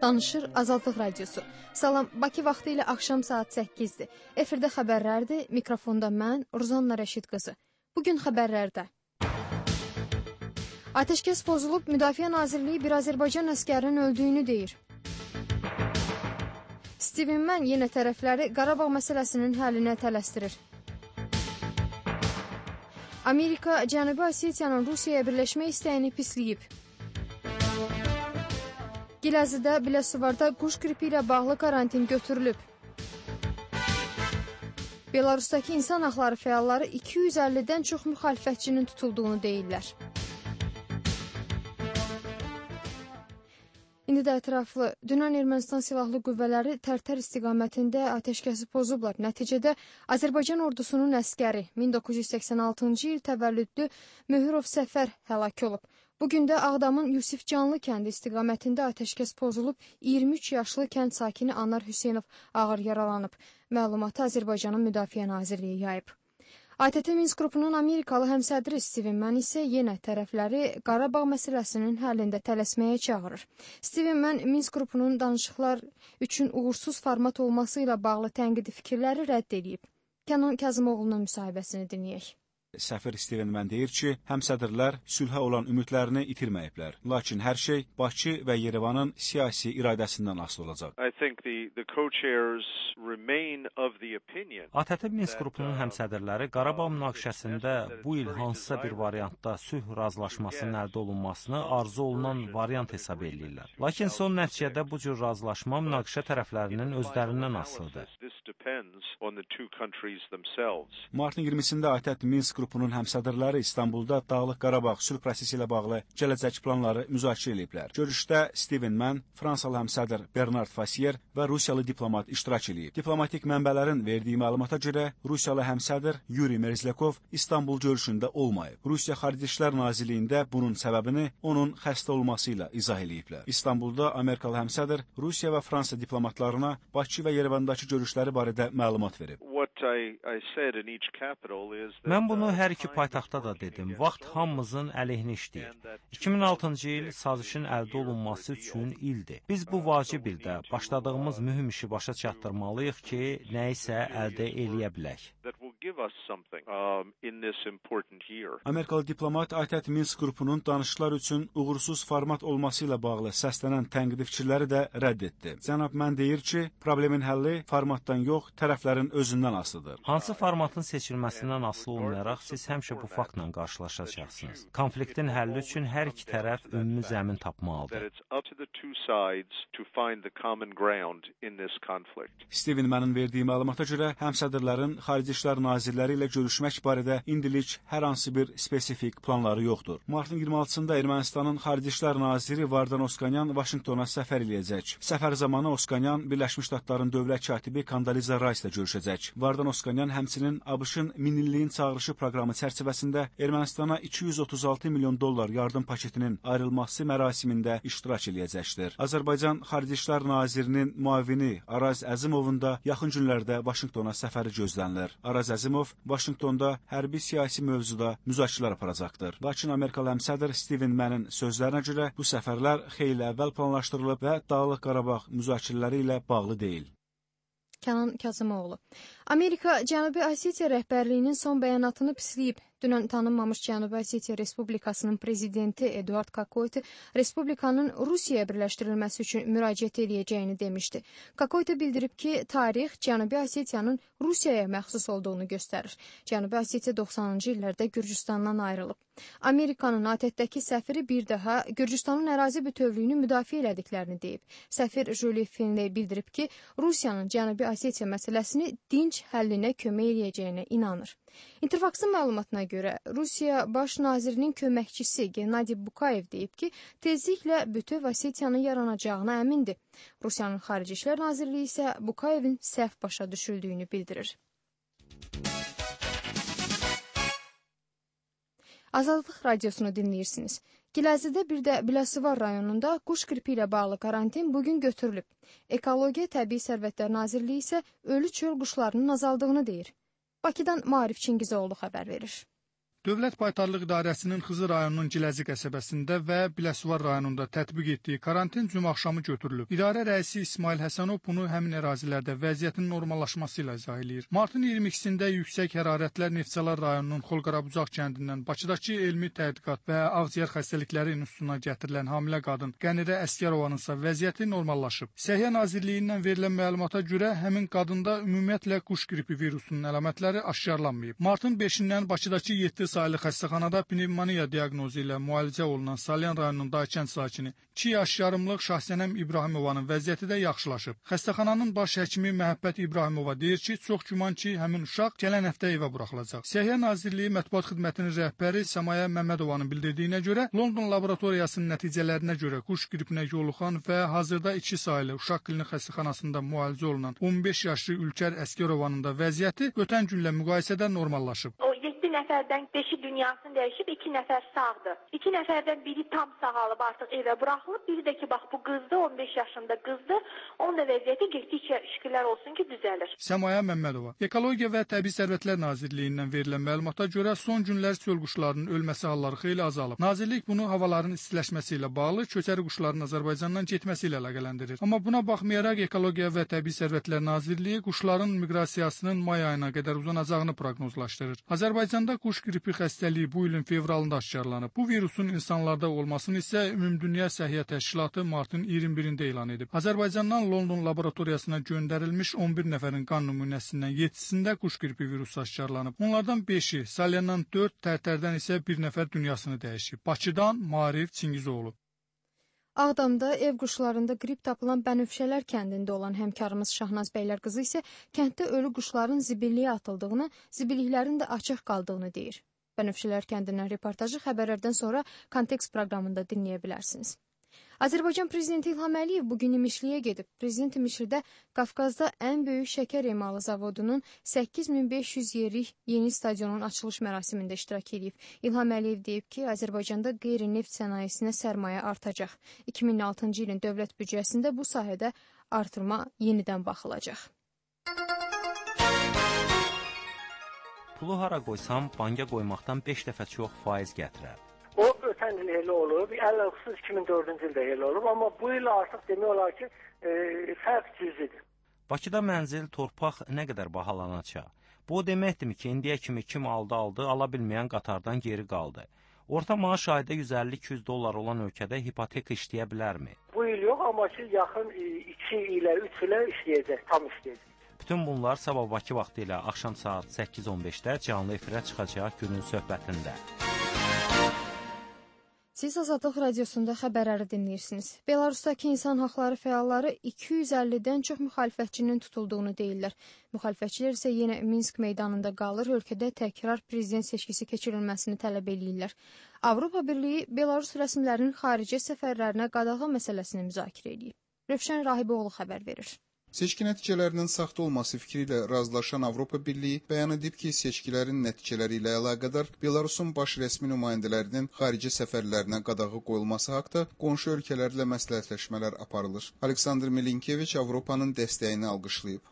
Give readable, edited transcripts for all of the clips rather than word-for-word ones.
Danışır Azadlıq Radiosu. Salam, Bakı vaxtı ilə axşam saat 8-dir. Efirdə xəbərlərdir, mikrofonda mən, Ruzanna Rəşid qızı. Bugün xəbərlərdə. Ateşkəs pozulub, Müdafiə Nazirliyi bir Azərbaycan əskərinin öldüyünü deyir. Steven Mann yenə tərəfləri Qarabağ məsələsinin həllinə tələsdirir. Amerika Cənubi Osetiyanın Rusiyaya birləşmək istəyini pisləyib. Giləzidə, Biləsuvarda quş qripi ilə bağlı karantin götürülüb. Belarusdakı insan haqları fəalları 250-dən çox müxalifətçinin tutulduğunu deyirlər. İndi də ətraflı, dünən Ermənistan silahlı qüvvələri Tərtər istiqamətində ateşkəsi pozublar. Nəticədə Azərbaycan ordusunun əskəri 1986-cı il təvəllüdlü Möhürov Səfər həlak olub. Bugün də Ağdamın Yusif Canlı kəndi istiqamətində ateşkəs pozulub, 23 yaşlı kənd sakini Anar Hüseynov ağır yaralanıb. Məlumatı Azərbaycanın Müdafiə Nazirliyi yayıb. ATT Minsk qrupunun Amerikalı həmsədri Steven Mann isə yenə tərəfləri Qarabağ məsələsinin həllində tələsməyə çağırır. Steven Mann Minsk qrupunun danışıqlar üçün uğursuz format olması ilə bağlı tənqidi fikirləri rədd edib. Kənan Kazımoğlu'nun müsahibəsini dinləyək. Səfir Steven Mann deyir ki, həmsədrlər sülhə olan ümidlərini itirməyiblər. Lakin hər şey Bakı və Yerevanın siyasi iradəsindən asılı olacaq. ATT Minsk qrupunun həmsədrləri Qarabağ münaqişəsində bu il hansısa bir variantda sülh razılaşmasının əldə olunmasını arzu olunan variant hesab edirlər. Lakin son nəticədə bu cür razılaşma münaqişə tərəflərinin özlərindən asılıdır. Martın 20-sində ATT Minsk qrupunun həmsədrləri İstanbulda Dağlıq Qarabağ sülh prosesi ilə bağlı gələcək planları müzakirə ediblər. Görüşdə Steven Mann, Fransalı həmsədr Bernard Fasier və Rusiyalı diplomat iştirak edib. Diplomatik mənbələrin verdiyi məlumata görə Rusiyalı həmsədr Yuri Merzlяков İstanbul görüşündə olmayıb. Rusiya Xarici İşlər Nazirliyində bunun səbəbini onun xəstə olması ilə izah ediblər. İstanbulda Amerikalı həmsədr Rusiya və Fransa diplomatlarına Bakı və Yerevandakı görüşləri barədə məlumat verib. Mən bunu hər iki paytaxtda da dedim. Vaxt hamımızın əleyhinə işləyir. 2006-cı il sazişin əldə olunması üçün ildir. Biz bu vacib ildə başladığımız mühüm işi başa çatdırmalıyıq ki, nəyisə əldə eləyə bilək. Amerikalı diplomat ATT Minsk qrupunun danışıqlar üçün uğursuz format olması ilə bağlı səslənən tənqidi fikirləri də rədd etdi. Cənab Mann deyir ki, problemin həlli formatdan yox, tərəflərin özündən asılıdır. Hansı formatın seçilməsindən asılı olmayaraq siz həmişə bu faktla qarşılaşacaqsınız. Konfliktin həlli üçün hər iki tərəf ümumi zəmin tapmalıdır. Steven Mann'ın verdiyi məlumata görə həmsədrlərin Xarici İşlər Nazirləri ilə görüşmək barədə indilik hər hansı bir spesifik planları yoxdur. Martın 26-sında Ermənistanın Xarici İşlər Naziri Vardan Oskanyan Vaşinqtona səfər eləyəcək. Səfər zamanı Oskanyan Birləşmiş Ştatların dövlət katibi Kondoliza Rice ilə görüşəcək. Vardan Oskanyan həmçinin ABŞ-ın Minilliyin çağırışı proqramı çərçivəsində Ermənistana $236 milyon yardım paketinin ayrılması mərasimində iştirak eləyəcəkdir. Azərbaycan Xarici İşlər Nazirinin müavini Araz Əzimovun da yaxın günlərdə Vaşinqtona səfəri gözlənilir. Araz Əzimov Vaşinqtonda hərbi siyasi mövzuda müzakirələr aparacaqdır. Lakin Amerikalı həmsədr Steven Mann'ın sözlərinə görə bu səfərlər xeyli əvvəl planlaşdırılıb və Dağlıq Qarabağ müzakirələri ilə bağlı deyil. Kənan Kazımoğlu. Amerika Cənubi Osetiya rəhbərliyinin son bəyanatını pisləyib. Dünən tanınmamış Cənubi Osetiya Respublikasının prezidenti Eduard Kakoyte Respublikanın Rusiyaya birləşdirilməsi üçün müraciət edəcəyini demişdi. Kakoyte bildirib ki, tarix Cənubi Osetiyanın Rusiyaya məxsus olduğunu göstərir. Cənubi Osetiya 90-cı illərdə Gürcüstandan ayrılıb. Amerikanın ATT-dəki səfiri bir daha Gürcüstanın ərazi bütövlüyünü müdafiə elədiklərini deyib. Səfir Julie Finley bildirib ki, Rusiyanın Cənubi Osetiya məsələsini dinc həllinə kömək eləyəcəyinə inanır. İnterfaxsın məlumatına görə Rusiya baş nazirinin köməkçisi Gennadi Bukayev deyib ki, tezliklə bütöv Osetiyanın yaranacağına əmindir. Rusiyanın Xarici İşlər Nazirliyi isə Bukayevin səhv başa düşüldüyünü bildirir. Azadlıq Radiosunu dinləyirsiniz. Giləzidə bir də Biləsuvar rayonunda quş qripi ilə bağlı karantin bugün götürülüb. Ekologiya Təbii Sərvətlər Nazirliyi isə ölü çöl quşlarının azaldığını deyir. Bakıdan Maarif Çingizoğlu xəbər verir. Dövlət Baytarlıq İdarəsinin Xızı rayonunun Giləzi qəsəbəsində və Biləsuvar rayonunda tətbiq etdiyi karantin cümə axşamı götürülüb. İdarə rəisi İsmail Həsənov bunu həmin ərazilərdə vəziyyətin normallaşması ilə izah eləyir. Martın 22-sində yüksək hərarətlər Neftçalar rayonunun Xolqarabucaq kəndindən Bakıdakı Elmi Tədqiqat və Ağciyər Xəstəlikləri İnstitutuna gətirilən hamilə qadın Qənirə Əsgərovanınsa vəziyyəti normallaşıb. Səhiyyə Nazirliyindən verilən məlumata görə həmin qadında ümumiyyətlə quş qripi virusunun əlamətləri aşkarlanmayıb. Martın 5-dən Bakıdakı 7 saylı xəstəxanada pnevmoniya diaqnozu ilə müalicə olunan Salyan rayonunun Daykənd sakini 2 yaş yarımlıq Şahsənəm İbrahimovanın vəziyyəti də yaxşılaşıb. Xəstəxananın baş həkimi Məhəbbət İbrahimova deyir ki, çox güman ki, həmin uşaq gələn həftə evə buraxılacaq. Səhiyyə Nazirliyi Mətbuat Xidmətinin rəhbəri Səmaya Məmmədovanın bildirdiyinə görə, London laboratoriyasının nəticələrinə görə quş qripinə yoluxan və hazırda 2 saylı uşaq klinik xəstəxanasında müalicə olunan 15 yaşlı Ülkər Əsgərovanın da vəziyyəti ötən günlə müqayisədə normallaşıb. 7 nəfərdən 5-i dünyasını dəyişib, 2 nəfər sağdır. 2 nəfərdən biri tam sağalıb, artıq evə buraxılıb. Biri də ki, bax bu qızdır, 15 yaşında qızdır. Onun da vəziyyəti getdikcə şükürlər olsun ki, düzəlir. Səmaya Məmmədova. Ekologiya və Təbii Sərvətlər Nazirliyindən verilən məlumata görə son günlər çöl quşlarının ölməsi halları xeyli azalıb. Nazirlik bunu havaların istiləşməsi ilə bağlı köçəri quşların Azərbaycandan getməsi ilə əlaqələndirir. Amma buna baxmayaraq Ekologiya və Təbii Sərvətlər Nazirliyi quşların miqrasiyasının may ayına qədər uzanacağını proqnozlaşdırır. Azərbaycanda quş qripi xəstəliyi bu ilin fevralında aşkarlanıb. Bu virusun insanlarda olmasını isə Ümumdünya Səhiyyə Təşkilatı martın 21-də elan edib. Azərbaycandan London laboratoriyasına göndərilmiş 11 nəfərin qan nümunəsindən 7-sində quş qripi virusu aşkarlanıb. Onlardan 5-i, Salyandan 4, Tərtərdən isə 1 nəfər dünyasını dəyişib. Bakıdan Maarif Çingizoğlu. Ağdamda ev quşlarında qrip tapılan Bənövşələr kəndində olan həmkarımız Şahnaz Bəylərqızı isə kənddə ölü quşların zibilliyə atıldığını, zibilliklərin də açıq qaldığını deyir. Bənövşələr kəndindən reportajı xəbərlərdən sonra Kontekst proqramında dinləyə bilərsiniz. Azərbaycan Prezidenti İlham Əliyev bugün İmişliyə gedib. Prezident İmişlidə Qafqazda ən böyük şəkər emalı zavodunun 8500 yerlik yeni stadionun açılış mərasimində iştirak edib. İlham Əliyev deyib ki, Azərbaycanda qeyri-neft sənayesinə sərmayə artacaq. 2006-cı ilin dövlət büdcəsində bu sahədə artırma yenidən baxılacaq. Pulu hara qoysam, banka qoymaqdan 5 dəfə çox faiz gətirər. O ötən il elə olub, əlaqəsiz 2004-cü ildə elə olub, amma bu il artıq demək olar ki, fərq cüzidir. Bakıda mənzil, torpaq nə qədər bahalanacaq? Bu deməkdirmi ki, indiyə kimi kim aldı, ala bilməyən qatardan geri qaldı. Orta maaş ayda 150-200 dollar olan ölkədə hipotek işləyə bilərmi? Bu il yox, amma ki, yaxın 2 ilə 3 ilə işləyəcək, tam işləyəcək. Bütün bunlar sabah Bakı vaxtı ilə axşam saat 8:15-də canlı efirə çıxacaq günün söhbətində. Siz Azadlıq Radiosunda xəbərləri dinləyirsiniz. Belarusdakı insan haqları fəalları 250-dən çox müxalifətçinin tutulduğunu deyirlər. Müxalifətçilər isə yenə Minsk meydanında qalır, ölkədə təkrar prezident seçkisi keçirilməsini tələb edirlər. Avropa Birliyi Belarus rəsmilərinin xarici səfərlərinə qadağa məsələsini müzakirə edib. Rövşən Rahiboğlu xəbər verir. Seçki nəticələrinin saxta olması fikri ilə razılaşan Avropa Birliyi bəyan edib ki, seçkilərin nəticələri ilə əlaqədar Belarusun baş rəsmi nümayəndələrinin xarici səfərlərinə qadağı qoyulması haqda qonşu ölkələrlə məsləhətləşmələr aparılır. Aleksandr Milinkeviç Avropanın dəstəyini alqışlayıb.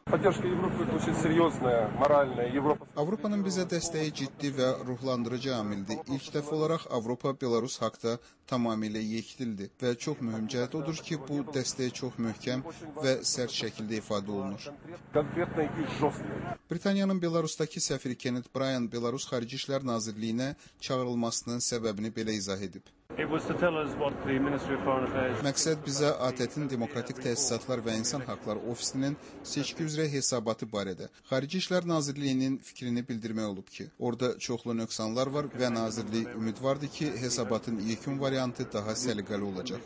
Avropanın bizə dəstəyi ciddi və ruhlandırıcı amildir. İlk dəfə olaraq Avropa Belarus haqda tamamilə yekdildir və çox mühüm cəhət odur ki, bu dəstək çox möhkəm və sərt şəkildə ifadə olunur. Britaniyanın Belarusdakı səfiri Kenneth Bryan Belarus Xarici İşlər Nazirliyinə çağırılmasının səbəbini belə izah edib. Məqsəd bizə ATƏT-in Demokratik Təsisatlar və İnsan Haqları Ofisinin seçki üzrə hesabatı barədə Xarici İşlər Nazirliyinin fikrini bildirmək olub ki, orada çoxlu nöqsanlar var və Nazirlik ümid vardı ki, hesabatın yekun variantı daha səliqəli olacaq.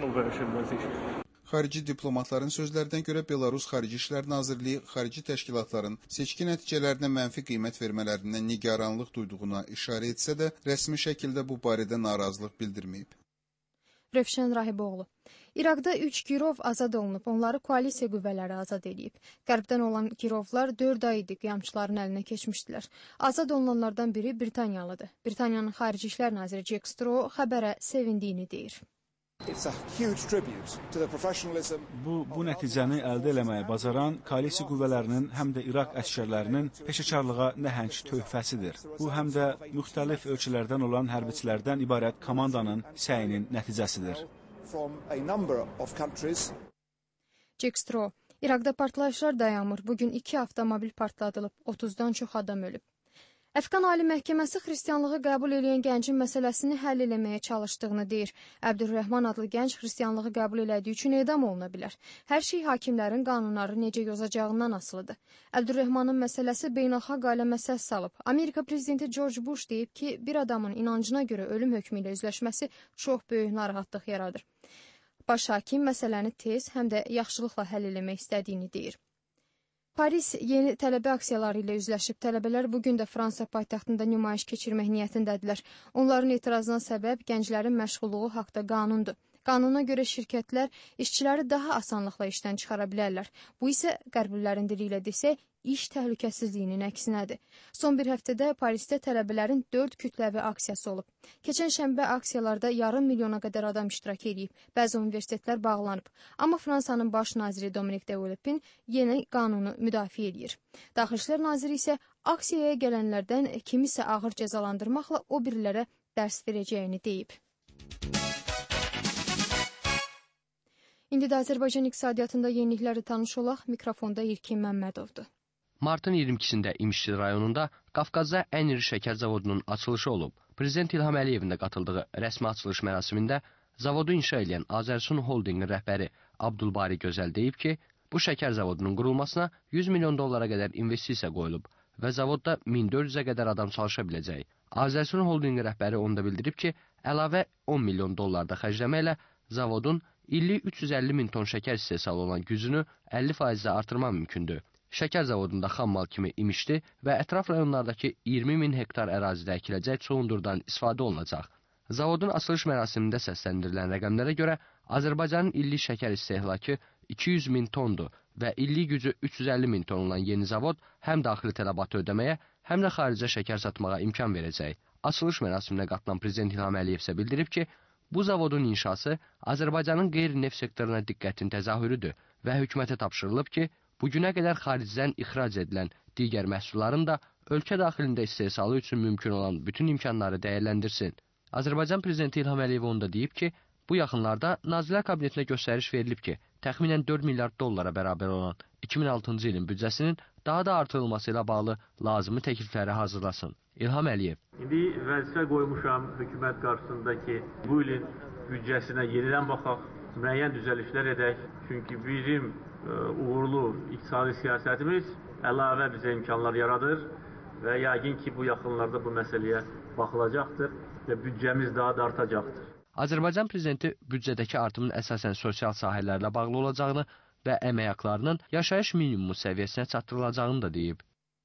Xarici diplomatların sözlərinə görə Belarus Xarici İşlər Nazirliyi xarici təşkilatların seçki nəticələrinə mənfi qiymət vermələrindən nigaranlıq duyduğuna işarə etsə də, rəsmi şəkildə bu barədə narazılıq bildirməyib. Rövşən Rahiboğlu. İraqda 3 girov azad olunub, onları koalisiya qüvvələri azad edib. Qərbdən olan girovlar 4 ay idi qiyamçıların əlinə keçmişdilər. Azad olunanlardan biri Britaniyalıdır. Britaniyanın Xarici İşlər Naziri Jack Straw xəbərə sevindiyini deyir. Bu nəticəni əldə eləməyə bacaran koalisiya qüvvələrinin həm də İraq əsgərlərinin peşəkarlığa nəhəng töhfəsidir. Bu həm də müxtəlif ölkələrdən olan hərbiçilərdən ibarət komandanın səyinin nəticəsidir. Jack Straw, İraqda partlayışlar dayanmır. Bugün 2 avtomobil partladılıb, 30-dan çox adam ölüb. Əfqan Ali Məhkəməsi xristianlığı qəbul edən gəncin məsələsini həll eləməyə çalışdığını deyir. Əbdülrəhman adlı gənc xristianlığı qəbul elədiyi üçün edam oluna bilər. Hər şey hakimlərin qanunları necə yozacağından asılıdır. Əbdülrəhmanın məsələsi beynəlxalq aləmə səs salıb. Amerika prezidenti George Bush deyib ki, bir adamın inancına görə ölüm hökmü ilə üzləşməsi çox böyük narahatlıq yaradır. Baş hakim məsələni tez, həm də yaxşılıqla həll eləmək istədiyini deyir. Paris yeni tələbə aksiyaları ilə üzləşib. Tələbələr bugün də Fransa paytaxtında nümayiş keçirmək niyyətindədirlər. Onların etirazına səbəb gənclərin məşğulluğu haqda qanundur. Qanuna görə şirkətlər işçiləri daha asanlıqla işdən çıxara bilərlər. Bu isə qərblilərin dili ilə desək, iş təhlükəsizliyinin əksinədir. Son bir həftədə Parisdə tələbələrin 4 kütləvi aksiyası olub. Keçən şənbə aksiyalarda yarım milyona qədər adam iştirak edib. Bəzi universitetlər bağlanıb. Amma Fransanın baş naziri Dominique de Villepin yeni qanunu müdafiə edir. Daxili İşlər naziri isə aksiyaya gələnlərdən kimisə ağır cəzalandırmaqla o birilərə dərs verəcəyini deyib. İndi də Azərbaycan iqtisadiyyatında yenilikləri tanış olaq. Mikrofonda İlkin Məmmədovdur. Martın 22-sində İmişli rayonunda Qafqazda ən iri şəkər zavodunun açılışı olub. Prezident İlham Əliyevin də qatıldığı rəsmi açılış mərasimində zavodu inşa edən Azərsun Holdinqin rəhbəri Abdulbari Gözəl deyib ki, bu şəkər zavodunun qurulmasına 100 milyon dollara qədər investisiya qoyulub və zavodda 1400-ə qədər adam çalışa biləcək. Azərsun Holdinqin rəhbəri onda bildirib ki, əlavə 10 milyon dollarda xərcləməklə zavodun illik 350 min ton şəkər istehsalı olan gücünü 50%-də artırmaq mümkündür. Şəkər zavodunda xammal kimi İmişli və ətraf rayonlardakı 20 min hektar ərazidə əkiləcək çoğundurdan istifadə olunacaq. Zavodun açılış mərasimində səsləndirilən rəqəmlərə görə Azərbaycanın illik şəkər istehlakı 200 min tondur və illik gücü 350 min ton olan yeni zavod həm daxili tələbatı ödəməyə, həm də xaricə şəkər satmağa imkan verəcək. Açılış mərasiminə qatılan Prezident İlham Əliyev isə bildirib ki, bu zavodun inşası Azərbaycanın qeyri-neft sektoruna diqqətin təzahürüdür və hökumətə tapşırılıb ki, bugünə qədər xaricdən ixrac edilən digər məhsulların da ölkə daxilində istehsalı üçün mümkün olan bütün imkanları dəyərləndirsin. Azərbaycan Prezidenti İlham Əliyev onda deyib ki, bu yaxınlarda Nazirlər Kabinetinə göstəriş verilib ki, təxminən 4 milyard dollara bərabər olan 2006-cı ilin büdcəsinin daha da artırılması ilə bağlı lazımi təklifləri hazırlasın. İlham Əliyev. İndi vəzifə qoymuşam hökumət qarşısındakı bu ilin büdcəsinə yenidən baxaq, müəyyən düzəlişlər edək. Çünki bizim uğurlu iqtisadi siyasətimiz əlavə bizə imkanlar yaradır və yəqin ki, bu yaxınlarda bu məsələyə baxılacaqdır və büdcəmiz daha da artacaqdır. Azərbaycan Prezidenti büdcədəki artımın əsasən sosial sahələrlə bağlı olacağını və əmək haqlarının yaşayış minimumu səviyyəsinə çatdırılacağını da deyib.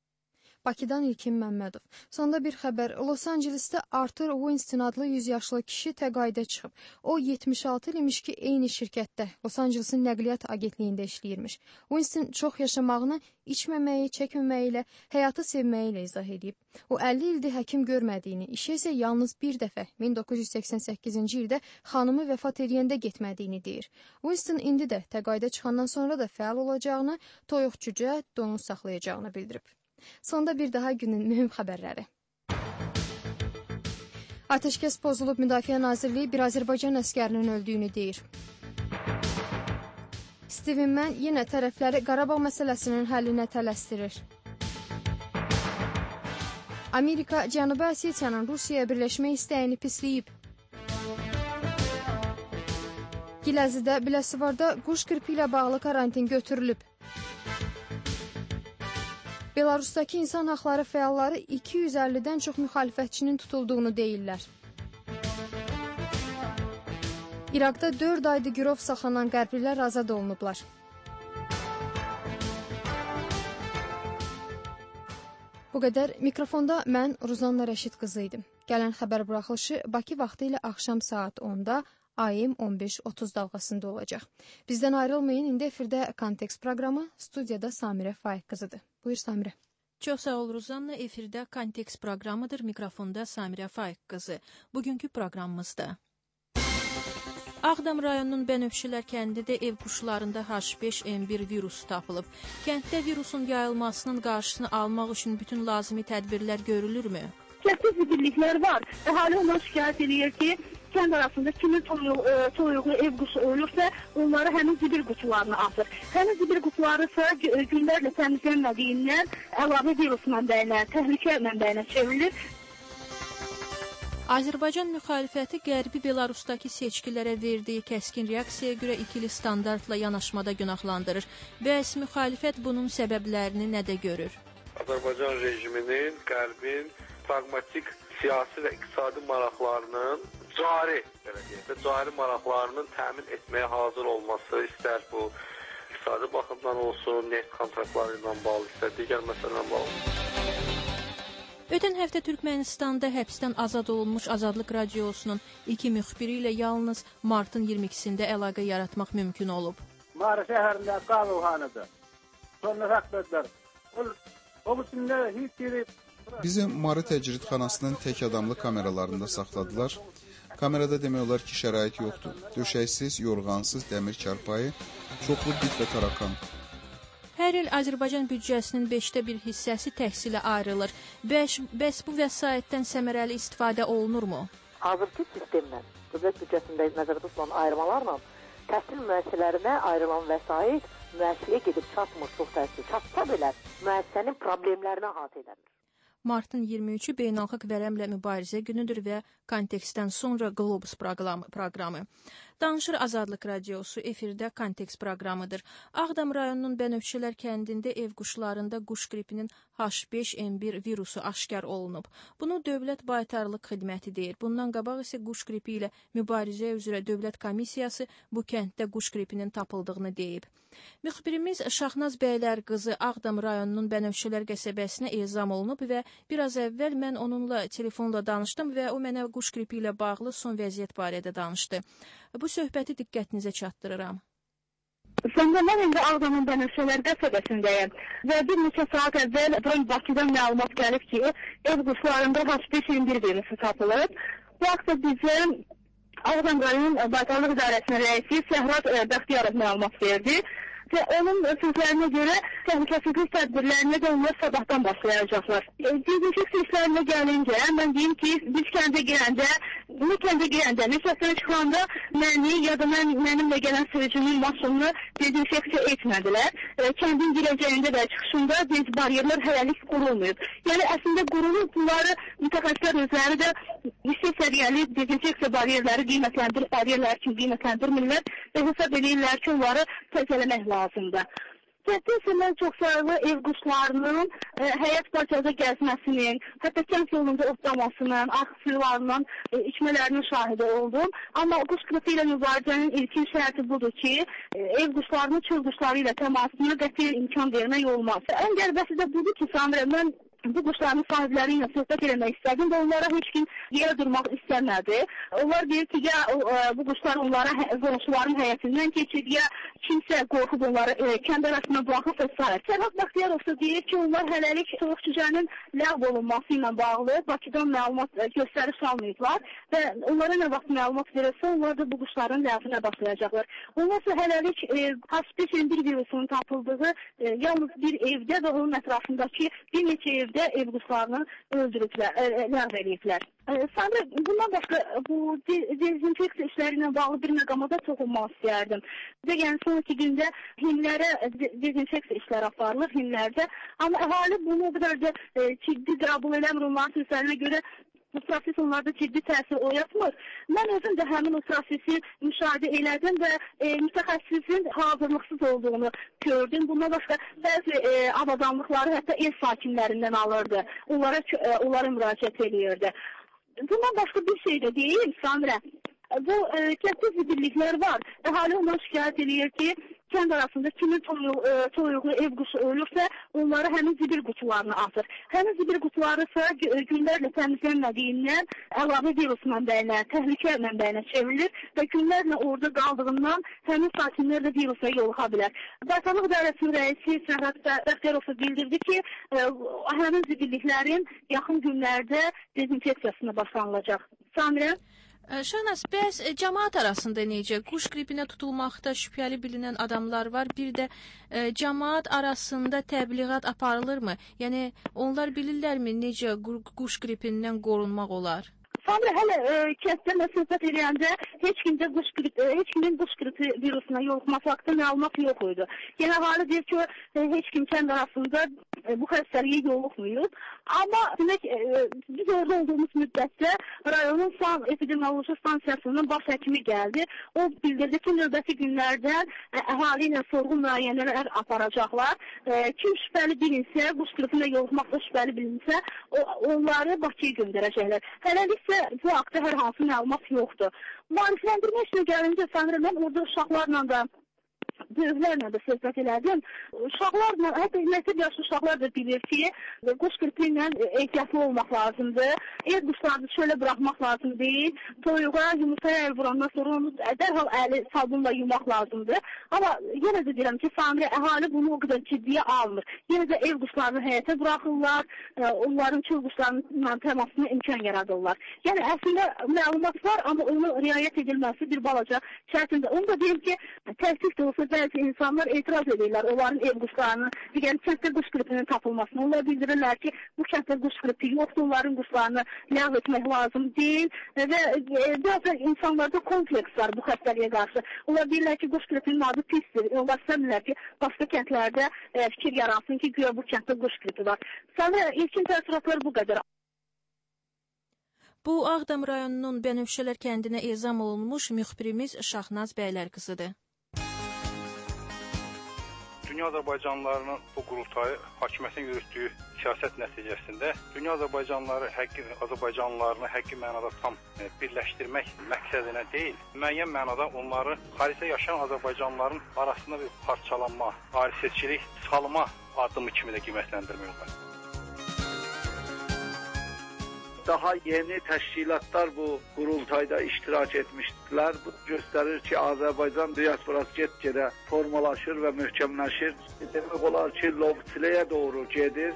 Bakıdan İlkin Məmmədov. Sonda bir xəbər. Los Angelesdə Arthur Winston adlı 100 yaşlı kişi təqaüdə çıxıb. O 76 il imiş ki, eyni şirkətdə Los Angelesin nəqliyyat agentliyində işləyirmiş. Winston çox yaşamağını içməməyi, çəkməməyi ilə, həyatı sevməyi ilə izah edib. O 50 ildir həkim görmədiyini, işə isə yalnız bir dəfə 1988-ci ildə xanımı vəfat edəndə getmədiyini deyir. Winston indi də təqaüdə çıxandan sonra da fəal olacağını, toyuq cücə, donuz saxlayacağını bildirib. Sonda bir daha günün mühüm xəbərləri. Ateşkəs pozulub, Müdafiə Nazirliyi bir Azərbaycan əskərinin öldüyünü deyir. Steven Mann yenə tərəfləri Qarabağ məsələsinin həllinə tələsdirir. Amerika Cənubi Osetiyanın Rusiyaya birləşmək istəyini pisləyib. Giləzidə, Biləsuvarda quş qripi ilə bağlı karantin götürülüb. Belarusdakı insan haqları fəalları 250-dən çox müxalifətçinin tutulduğunu deyirlər. İraqda 4 aydır girov saxlanan qərblilər azad olunublar. Bu qədər. Mikrofonda mən Ruzanna Rəşid qızı idim. Gələn xəbər buraxılışı Bakı vaxtı ilə axşam saat 10-da AM 15:30 dalğasında olacaq. Bizdən ayrılmayın, indi efirdə Kontekst proqramı, studiyada Samirə Faiq qızıdır. Buyur Samirə. Çox sağ ol Ruzanna, efirdə Kontekst proqramıdır, mikrofonda Samirə Faiq qızı. Bugünkü proqramımızda Ağdam rayonunun Bənövşələr kəndində ev quşlarında H5N1 virusu tapılıb. Kənddə virusun yayılmasının qarşısını almaq üçün bütün lazımi tədbirlər görülürmü? Kənddə zibilliklər var. Əhali ondan şikayət edir ki, kənd arasında kimin toyuğu ev quşu ölürsə, onları həmin zibil qutularına atır. Həmin zibil qutuları ise günlərlə təmizlənmədiyindən əlavə virus mənbəyinə, təhlükə mənbəyinə çevrilir. Azərbaycan müxalifəti Qərbi Belarusdakı seçkilərə verdiyi kəskin reaksiyaya görə ikili standartla yanaşmada günahlandırır. Bəs müxalifət bunun səbəblərini nədə görür? Azərbaycan rejiminin Qərbin pragmatik siyasi və iqtisadi maraqlarının cari maraqlarının təmin etməyə hazır olması, istər bu iqtisadi baxımdan olsun, neft kontraktları ilə bağlı, istər digər məsələlərlə bağlı. Ötən həftə Türkmənistanda həbsdən azad olunmuş Azadlıq Radiosunun 2 müxbiri ilə yalnız martın 22-sində əlaqə yaratmaq mümkün olub. Mağara şəhərində qavğanıdır. Sonra haqqıdır. O bütündə heç biri Bizi Marı təcridxanasının tək adamlı kameralarında saxladılar. Kamerada demək olar ki, şərait yoxdur. Döşəksiz, yorğansız, dəmir çarpayı, çoxlu bit və tarakan. Hər il Azərbaycan büdcəsinin 1/5 hissəsi təhsilə ayrılır. Bəs bu vəsaitdən səmərəli istifadə olunurmu? Hazırki sistemlə, dövlət büdcəsində nəzərdə tutulan ayrılmalarla təhsil müəssisələrinə ayrılan vəsait müəssisəyə gedib çatmır, çox təəssüf. Çatsa belə müəssisənin problemlərinə əhatə edilir. Martın 23-ü beynəlxalq vərəmlə mübarizə günüdür və kontekstdən sonra Globus proqramı. Danışır Azadlıq Radiosu, efirdə kontekst proqramıdır. Ağdam rayonunun Bənövşələr kəndində ev quşlarında quş qripinin H5N1 virusu aşkar olunub. Bunu Dövlət Baytarlıq Xidməti deyir. Bundan qabaq isə quş qripi ilə mübarizə üzrə Dövlət Komissiyası bu kənddə quş qripinin tapıldığını deyib. Müxbirimiz Şahnaz Bəylər qızı Ağdam rayonunun Bənövşələr qəsəbəsinə elzam olunub və biraz əvvəl mən onunla telefonla danışdım və o mənə quş qripi ilə bağlı son vəziyyət barədə danışdı. Bu söhbəti diqqətinizə çatdırıram. Sonra mən indi Ağdamın Bənövşələr qəsəbəsindəyəm və bir neçə saat əvvəl Bakıdan məlumat gəlib ki, ev quşlarında H5N1 virusu tapılıb. Bu haqda bizim Ağdam rayon Baytarlıq İdarəsinin rəisi Səhrad Bəxtiyarov məlumat verdi və onun sözlərinə görə təhlükəsizlik tədbirlərinə də onlar sabahdan başlayacaqlar. Dezinfeksiya işlərinə gəlincə, mən deyim ki, biz kəndə girəndə, nəşədən çıxanda məni ya da mənimlə gələn sürücünün maşınını dezinfeksiya etmədilər. Kəndin girəcəyində və çıxışında bariyerlər hələlik qurulmayıb. Yəni, əslində qurulub, bunları mütəxəssislər özləri də yüksək səviyyəli dezinfeksiya bariyerləri bariyerləri kimi qiymətləndirmirlər və hesab edirlər ki, onları təzələmək lazımdır. Kənddə isə mən çox sayılı ev quşlarının həyat bacada gəzməsinin, hətta kənd yolunda otlamasının, arx suyularının içmələrinin şahidi oldum. Amma quş qripi ilə mübarizənin ilkin şərti budur ki, ev quşlarının çöl quşları ilə təmasına qətiyyən imkan vermək olmaz. Ən qəribəsiz də budur ki, Samira, mən bu quşların sahibləri ilə söhbət eləmək istədim və onlara heç kim yerə durmaq istəmədi. Onlar deyir ki, ya bu quşlar onlara qonşuların həyətindən keçir, ya kimsə qorxub onları kənd arasına buraxıb və s. Səhrad Bəxtiyarov da deyir ki, onlar hələlik soyuq cücənin ləğv olunması ilə bağlı Bakıdan məlumat göstəriş almayıblar və onlara nə vaxt məlumat verirsə, onlar da bu quşların ləğvinə başlayacaqlar. Ondan sonra hələlik H5N1 virusunun tapıldığı yalnız bir evdə və onun ətrafındakı bir neçə evdə ev quşlarını öldürüblər, ləğv ediblər. Sonra bundan başqa bu dezinfeksiya işləri ilə bağlı bir məqama da toxunmaq istəyərdim. Yəni sonraki gündə himlərə dezinfeksiya işləri aparılır, himlərdə. Amma əhali bunu o qədər də ciddi qəbul eləmir, onların sözlərinə görə bu proses onlarda ciddi təsir oyatmır. Mən özüm də həmin o prosesi müşahidə elədim və mütəxəssisin hazırlıqsız olduğunu gördüm. Bundan başqa bəzi avadanlıqları hətta ev sakinlərindən alırdı. Onlara müraciət edirdi. Bundan başqa bir şey də deyim, Samira. Bu kənddə zibilliklər var. Əhali ondan şikayət edir ki, kənd arasında kimin toyuğu ev quşu ölürsə, onları həmin zibil qutularına atır. Həmin zibil qutuları ise günlərlə təmizlənmədiyindən əlavə virus mənbəyinə, təhlükə mənbəyinə çevrilir və günlərlə orada qaldığından həmin sakinlər də virusa yoluxa bilər. Baytarlıq İdarəsinin rəisi Səhrad Bəxtiyarov bildirdi ki, həmin zibilliklərin yaxın günlərdə dezinfeksiyasına başlanılacaq. Samira? Şahnaz, bəs cəmaət arasında necə? Quş qripinə tutulmaqda şübhəli bilinən adamlar var. Bir də cəmaət arasında təbliğat aparılırmı? Yəni onlar bilirlərmi necə quş qripindən qorunmaq olar? Sonra hələ kənddə söhbət edəndə heç kimin quş qripi virusuna yoluxması haqqında məlumat yox idi. Yəni əhali deyir ki, heç kim kənd arasında bu xəstəliyə yoluxmayıb. Amma demək biz orada olduğumuz müddətdə rayonun san epidemioloji stansiyasının baş həkimi gəldi. O bildirdi ki, növbəti günlərdən əhali ilə sorğu müayinələr aparacaqlar. Kim şübhəli bilinsə, quş qripinə yoluxmaqda şübhəli bilinsə, onları Bakıya göndərəcəklər. Hələliksə bu haqda hər hansı məlumat yoxdur. Maarifləndirmə işinə gəlincə, sanırım mən orada uşaqlarla da böyüklərlə də söhbət elədim. Uşaqlarla, hətta məktəb yaşlı uşaqlar da bilir ki, quş qripi ilə ehtiyatlı olmaq lazımdır. Ev quşlarını çölə buraxmaq lazım deyil. Toyuğa, yumurtaya əl vurandan sonra onu dərhal əli sabunla yumaq lazımdır. Amma yenə də deyirəm ki, Samir, əhali bunu o qədər ciddiyə almır. Yenə də ev quşlarını həyətə buraxırlar, onların çöl quşlarının təmasına imkan yaradırlar. Yəni əslində məlumat var, amma onu riayət edilməsi bir balaca çətindir. Onu da deyim ki, təəssüf də olsa bəzi insanlar etiraz edirlər onların ev quşlarını, digər kənddə quş qripinin tapılmasını. Onlar bildirirlər ki, bu kənddə quş qripi yoxdur, onların quşlarını ləğv etmək lazım deyil və biraz insanlarda kompleks var bu xəstəliyə qarşı. Onlar deyirlər ki, quş qripinin adı pisdir. Onlar istəmirlər ki, başqa kəndlərdə fikir yaransın ki, güya bu kənddə quş qripi var. Sonra ilkin təəssüratlar bu qədər. Bu Ağdam rayonunun Bənövşələr kəndinə ezam olunmuş müxbirimiz Şahnaz Bəylər qızıdır. Dünya Azərbaycanlılarının bu qurultayı hakimiyyətin yürütdüyü siyasət nəticəsində dünya Azərbaycanlılarını həqiqi mənada tam birləşdirmək məqsədinə deyil, müəyyən mənada onları xaricdə yaşayan Azərbaycanlıların arasında bir parçalanma, ayrıseçkilik salma addımı kimi də qiymətləndirmək olar. Daha yeni təşkilatlar bu qurultayda iştirak etmişdilər. Bu göstərir ki, Azərbaycan diasporası get-gedə formalaşır və möhkəmləşir. Demək olar ki, lobçiliyə doğru gedir.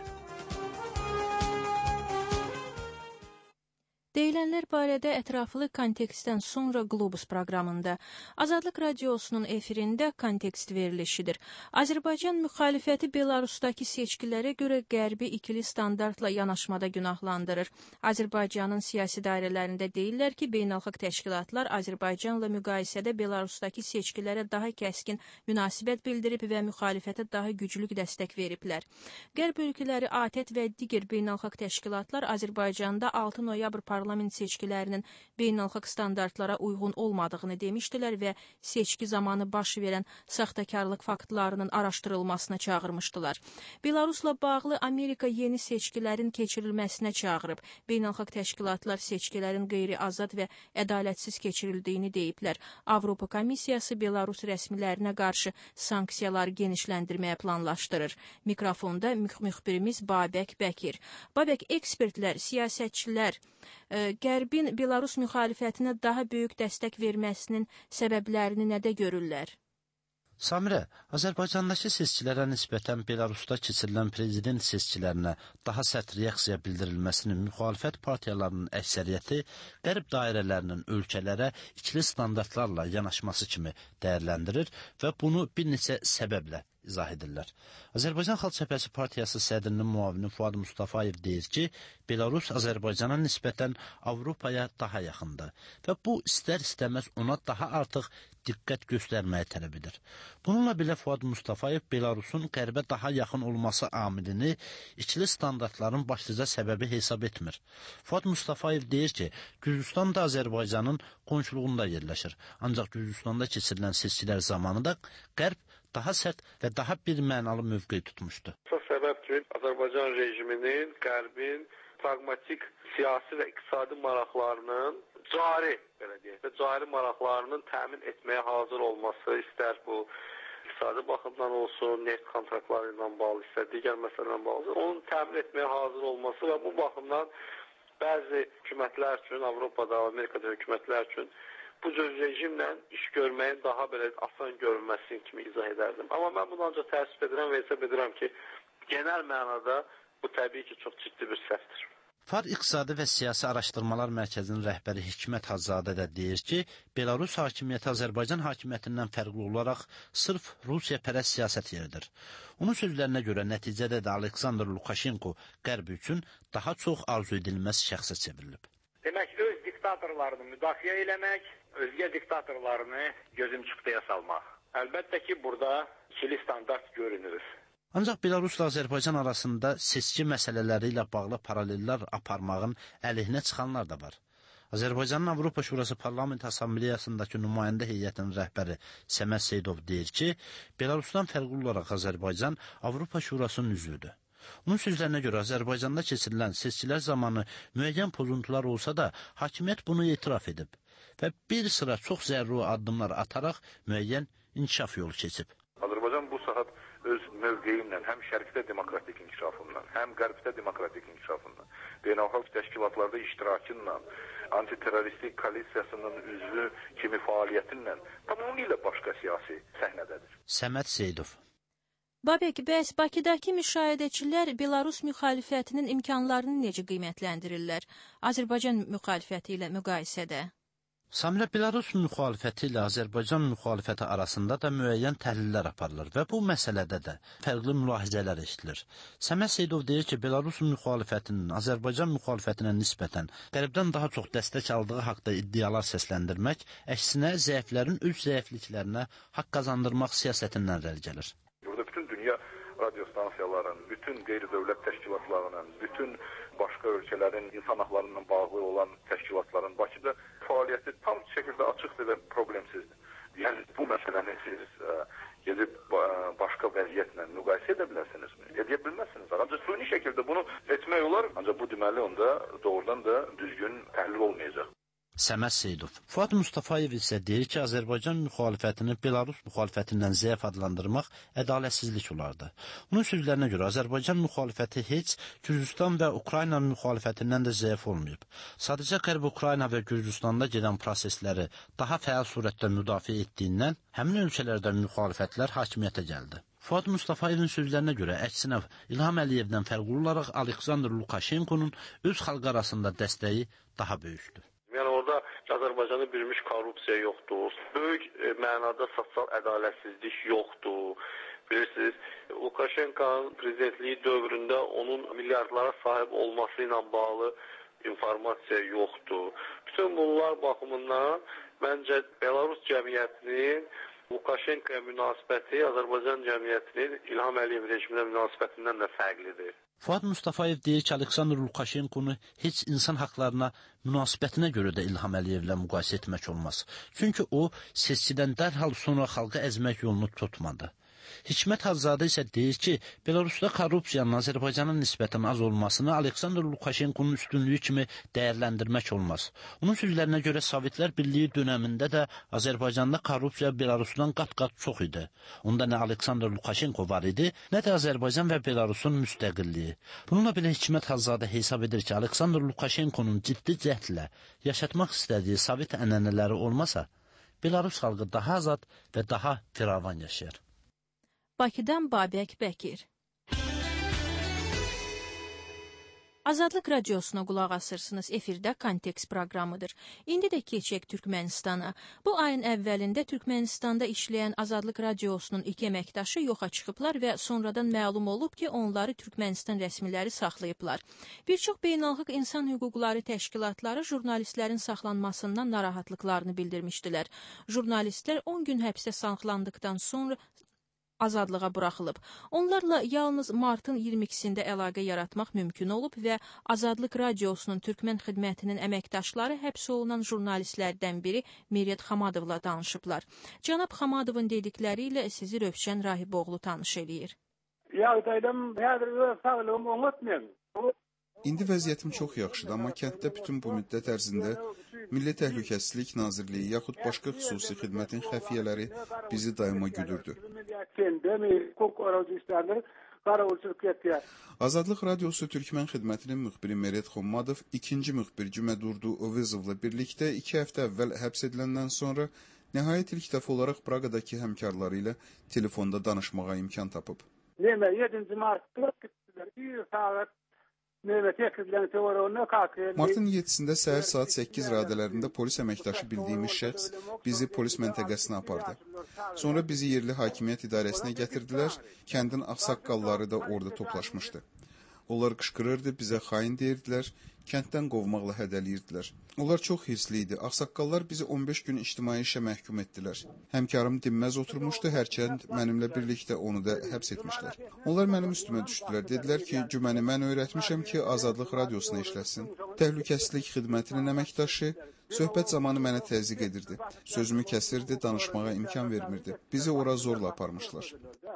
Deyilənlər barədə ətraflı kontekstdən sonra Globus proqramında Azadlıq Radiosunun efirində kontekst verilişidir. Azərbaycan müxalifəti Belarusdakı seçkilərə görə qərbi ikili standartla yanaşmada günahlandırır. Azərbaycanın siyasi dairələrində deyirlər ki, beynəlxalq təşkilatlar Azərbaycanla müqayisədə Belarusdakı seçkilərə daha kəskin münasibət bildirib və müxalifətə daha güclü dəstək veriblər. Qərb ölkələri ATƏT və digər beynəlxalq təşkilatlar Azərbaycanda 6 noyabr parlament seçkilərinin beynəlxalq standartlara uyğun olmadığını demişdilər və seçki zamanı baş verən saxtakarlıq faktlarının araşdırılmasına çağırmışdılar. Belarusla bağlı Amerika yeni seçkilərin keçirilməsinə çağırıb. Beynəlxalq təşkilatlar seçkilərin qeyri-azad və ədalətsiz keçirildiyini deyiblər. Avropa Komissiyası Belarus rəsmilərinə qarşı sanksiyalar genişləndirməyə planlaşdırır. Mikrofonda müxbirimiz Babək Bəkir. Babək, ekspertlər, siyasətçilər Qərbin Belarus müxalifətinə daha böyük dəstək verməsinin səbəblərini nədə görürlər? Samirə, Azərbaycandakı seçkilərə nisbətən Belarusda keçirilən prezident seçkilərinə daha sərt reaksiya bildirilməsinin müxalifət partiyalarının əksəriyyəti qərb dairələrinin ölkələrə ikili standartlarla yanaşması kimi dəyərləndirir və bunu bir neçə səbəblə izah edirlər. Azərbaycan Xalq Cəbhəsi Partiyası sədrinin müavini Fuad Mustafayev deyir ki, Belarus Azərbaycana nisbətən Avropaya daha yaxındır və bu istər-istəməz ona daha artıq diqqət göstərməyə tələb edir. Bununla belə Fuad Mustafayev Belarusun qərbə daha yaxın olması amilini ikili standartların başlıca səbəbi hesab etmir. Fuad Mustafayev deyir ki, Gürcüstan da Azərbaycanın qonşuluğunda yerləşir. Ancaq Gürcüstanda keçirilən seçkilər zamanı da qərb daha sərt və daha bir mənalı mövqe tutmuşdu. Səbəb ki, Azərbaycan rejiminin, qərbin pragmatik siyasi və iqtisadi maraqlarının cari maraqlarının təmin etməyə hazır olması, istər bu iqtisadi baxımdan olsun, neft kontraktları ilə bağlı, istər digər məsələlərlə bağlı, onun təmin etməyə hazır olması və bu baxımdan bəzi hökumətlər üçün, Avropada, Amerikada hökumətlər üçün bu cür rejimlə iş görməyin daha belə asan görünməsi kimi izah edərdim. Amma mən bunu ancaq təəssüf edirəm və hesab edirəm ki, genel mənada bu təbii ki, çox ciddi bir səhvdir. FAR İqtisadi və Siyasi Araşdırmalar Mərkəzinin rəhbəri Hikmət Hacızadə də deyir ki, Belarus hakimiyyəti Azərbaycan hakimiyyətindən fərqli olaraq sırf Rusiya-pərəst siyasət yeridir. Onun sözlərinə görə nəticədə də Aleksandr Lukashenko Qərb üçün daha çox arzu edilməz şəxsə çevrilib. Demək, öz diktatorlarını müdafiə eləmək, özgə diktatorlarını gözüm çıxdıya salmaq. Əlbəttə ki, burada ikili standart görünür. Ancaq Belarusla Azərbaycan arasında seçki məsələləri ilə bağlı paralellər aparmağın əleyhinə çıxanlar da var. Azərbaycanın Avropa Şurası Parlament Assambleyasındakı nümayəndə heyətinin rəhbəri Səməd Seydov deyir ki, Belarusdan fərqli olaraq Azərbaycan Avropa Şurasının üzvüdür. Onun sözlərinə görə Azərbaycanda keçirilən seçkilər zamanı müəyyən pozuntular olsa da, hakimiyyət bunu etiraf edib və bir sıra çox zəruri addımlar ataraq müəyyən inkişaf yolu keçib. Azərbaycan bu saat öz mövqeyimlə həm şərqdə demokratik inkişafından, həm qərbdə demokratik inkişafından, beynəlxalq təşkilatlarda iştirakınla, antiterroristik koalisiyasının üzvü kimi fəaliyyətinlə tamamilə başqa siyasi səhnədədir. Səməd Seydov. Babək, bəs Bakıdakı müşahidəçilər Belarus müxalifətinin imkanlarını necə qiymətləndirirlər Azərbaycan müxalifəti ilə müqayisədə? Samirə, Belarus müxalifəti ilə Azərbaycan müxalifəti arasında da müəyyən təhlillər aparılır və bu məsələdə də fərqli mülahizələr eşidilir. Səməd Seydov deyir ki, Belarus müxalifətinin Azərbaycan müxalifətinə nisbətən qərbdən daha çox dəstək aldığı haqda iddialar səsləndirmək, əksinə zəiflərin öz zəifliklərinə haqq qazandırmaq siyasətindən irəli gəlir. Burada bütün dünya radiostansiyaların, bütün qeyri-dövlət təşkilatlarının, bütün başqa ölkələrin insan haqlarından bağlı olan təşkilatların Bakıda fəaliyyəti tam şəkildə açıqdır və problemsizdir. Yəni, bu məsələni siz gedib başqa vəziyyətlə müqayisə edə bilərsinizmi? Edə bilməzsiniz. Ancaq süni şəkildə bunu etmək olar, ancaq bu deməli onda doğrudan da düzgün təhlil olmayacaq. Səməd Seydov. Fuad Mustafayev isə deyir ki, Azərbaycan müxalifətini Belarus müxalifətindən zəif adlandırmaq ədalətsizlik olardı. Onun sözlərinə görə Azərbaycan müxalifəti heç Gürcüstan və Ukrayna müxalifətindən də zəif olmayıb. Sadəcə Qərb Ukrayna və Gürcüstanda gedən prosesləri daha fəal surətdə müdafiə etdiyindən həmin ölkələrdə müxalifətlər hakimiyyətə gəldi. Fuad Mustafayevin sözlərinə görə əksinə İlham Əliyevdən fərqli olaraq Aleksandr Lukashenkonun öz xalqı arasında dəstəyi daha böyükdür. Yəni orada Azərbaycanı bürümüş korrupsiya yoxdur, böyük mənada sosial ədalətsizlik yoxdur. Bilirsiniz, Lukashenko'nun prezidentliyi dövründə onun milyardlara sahib olması ilə bağlı informasiya yoxdur. Bütün bunlar baxımından məncə Belarus cəmiyyətinin Lukashenko'ya münasibəti Azərbaycan cəmiyyətinin İlham Əliyev rejiminə münasibətindən də fərqlidir. Fuad Mustafayev deyir ki, Aleksandr Lukashenkonu heç insan haqlarına münasibətinə görə də İlham Əliyevlə müqayisə etmək olmaz. Çünki o, seçkidən dərhal sonra xalqı əzmək yolunu tutmadı. Hikmət Hacızadə isə deyir ki, Belarusda korrupsiyanın Azərbaycana nisbətən az olmasını Aleksandr Lukashenkonun üstünlüyü kimi dəyərləndirmək olmaz. Onun sözlərinə görə Sovetlər Birliyi dönəmində də Azərbaycanda korrupsiya Belarusdan qat-qat çox idi. Onda nə Aleksandr Lukashenko var idi, nə də Azərbaycan və Belarusun müstəqilliyi. Bununla belə Hikmət Hacızadə hesab edir ki, Aleksandr Lukashenkonun ciddi cəhdlə yaşatmaq istədiyi Sovet ənənələri olmasa, Belarus xalqı daha azad və daha firavan yaşayır. Bakıdan Babək Bəkir. Azadlıq radiosuna qulaq asırsınız. Efirdə Kontekst proqramıdır. İndi də keçək Türkmənistana. Bu ayın əvvəlində Türkmənistanda işləyən Azadlıq radiosunun 2 əməkdaşı yoxa çıxıblar və sonradan məlum olub ki, onları Türkmənistan rəsmiləri saxlayıblar. Bir çox beynəlxalq insan hüquqları təşkilatları jurnalistlərin saxlanmasından narahatlıqlarını bildirmişdilər. Jurnalistlər 10 gün həbsə saxlandıqdan sonra azadlığa buraxılıb. Onlarla yalnız martın 22-sində əlaqə yaratmaq mümkün olub və Azadlıq radiosunun Türkmən xidmətinin əməkdaşları həbs olunan jurnalistlərdən biri Meriyyət Xamadovla danışıblar. Cənab Xamadovun dedikləri ilə sizi Rövşən Rahiboğlu tanış eləyir. İndi vəziyyətim çox yaxşıdır, amma kənddə bütün bu müddət ərzində Milli Təhlükəsizlik Nazirliyi yaxud başqa xüsusi xidmətin xəfiyyələri bizi daima güdürdü. Azadlıq Radiosu Türkmən xidmətinin müxbiri Meriyyət Xamadov, ikinci müxbir Cümədurdu Ovizovla birlikdə 2 həftə əvvəl həbs ediləndən sonra nəhayət ilk dəfə olaraq Praqadakı həmkarları ilə telefonda danışmağa imkan tapıb. Martın 7-sində səhər saat 8 radələrində polis əməkdaşı bildiyimiz şəxs bizi polis məntəqəsinə apardı. Sonra bizi yerli hakimiyyət idarəsinə gətirdilər, kəndin ağsaqqalları da orada toplaşmışdı. Onlar qışqırırdı, bizə xain deyirdilər, kənddən qovmaqla hədəliyirdilər. Onlar çox hirsli idi. Ağsaqqallar bizi 15 gün ictimai işə məhkum etdilər. Həmkarım dinməz oturmuşdu, hərçənd mənimlə birlikdə onu da həbs etmişlər. Onlar mənim üstümə düşdülər. Dedilər ki, cüməni mən öyrətmişəm ki, Azadlıq radiosuna işləsin. Təhlükəsizlik xidmətinin əməkdaşı söhbət zamanı mənə təzyiq edirdi. Sözümü kəsirdi, danışmağa imkan vermirdi. Bizi ora zorla aparmışlar.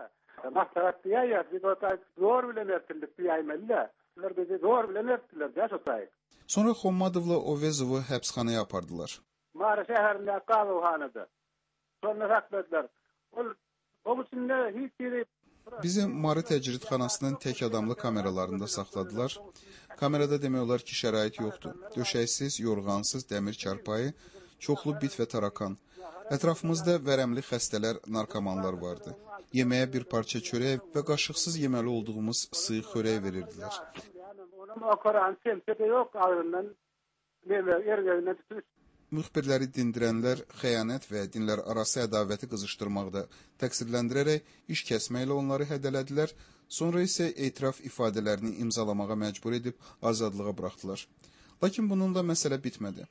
Sonra Xommadovla Ovezovu həbsxanaya apardılar. Bizi Marı təcridxanasının tək adamlı kameralarında saxladılar. Kamerada demək olar ki, şərait yoxdur. Döşəksiz, yorğansız, dəmir çarpayı, çoxlu bit və tarakan. Ətrafımızda vərəmli xəstələr, narkomanlar vardı. Yeməyə bir parça çörək və qaşıqsız yeməli olduğumuz sıyıq xörək verirdilər. Müxbirləri dindirənlər xəyanət və dinlər arası ədavəti qızışdırmaqda təqsirləndirərək iş kəsməklə onları hədələdilər, sonra isə etiraf ifadələrini imzalamağa məcbur edib azadlığa buraxdılar. Lakin bununla məsələ bitmədi.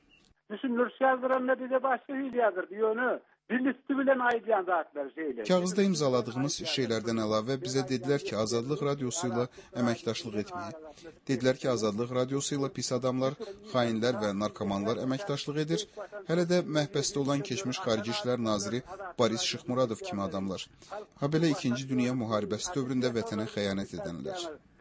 Kağızda imzaladığımız şeylərdən əlavə bizə dedilər ki, Azadlıq radiosu ilə əməkdaşlıq etməyə. Dedilər ki, Azadlıq radiosu ilə pis adamlar, xainlər və narkomanlar əməkdaşlıq edir. Hələ də məhbəsdə olan keçmiş Xarici İşlər Naziri Boris Şıxmuradov kimi adamlar. Habelə 2-ci Dünya müharibəsi dövründə vətənə xəyanət edənlər.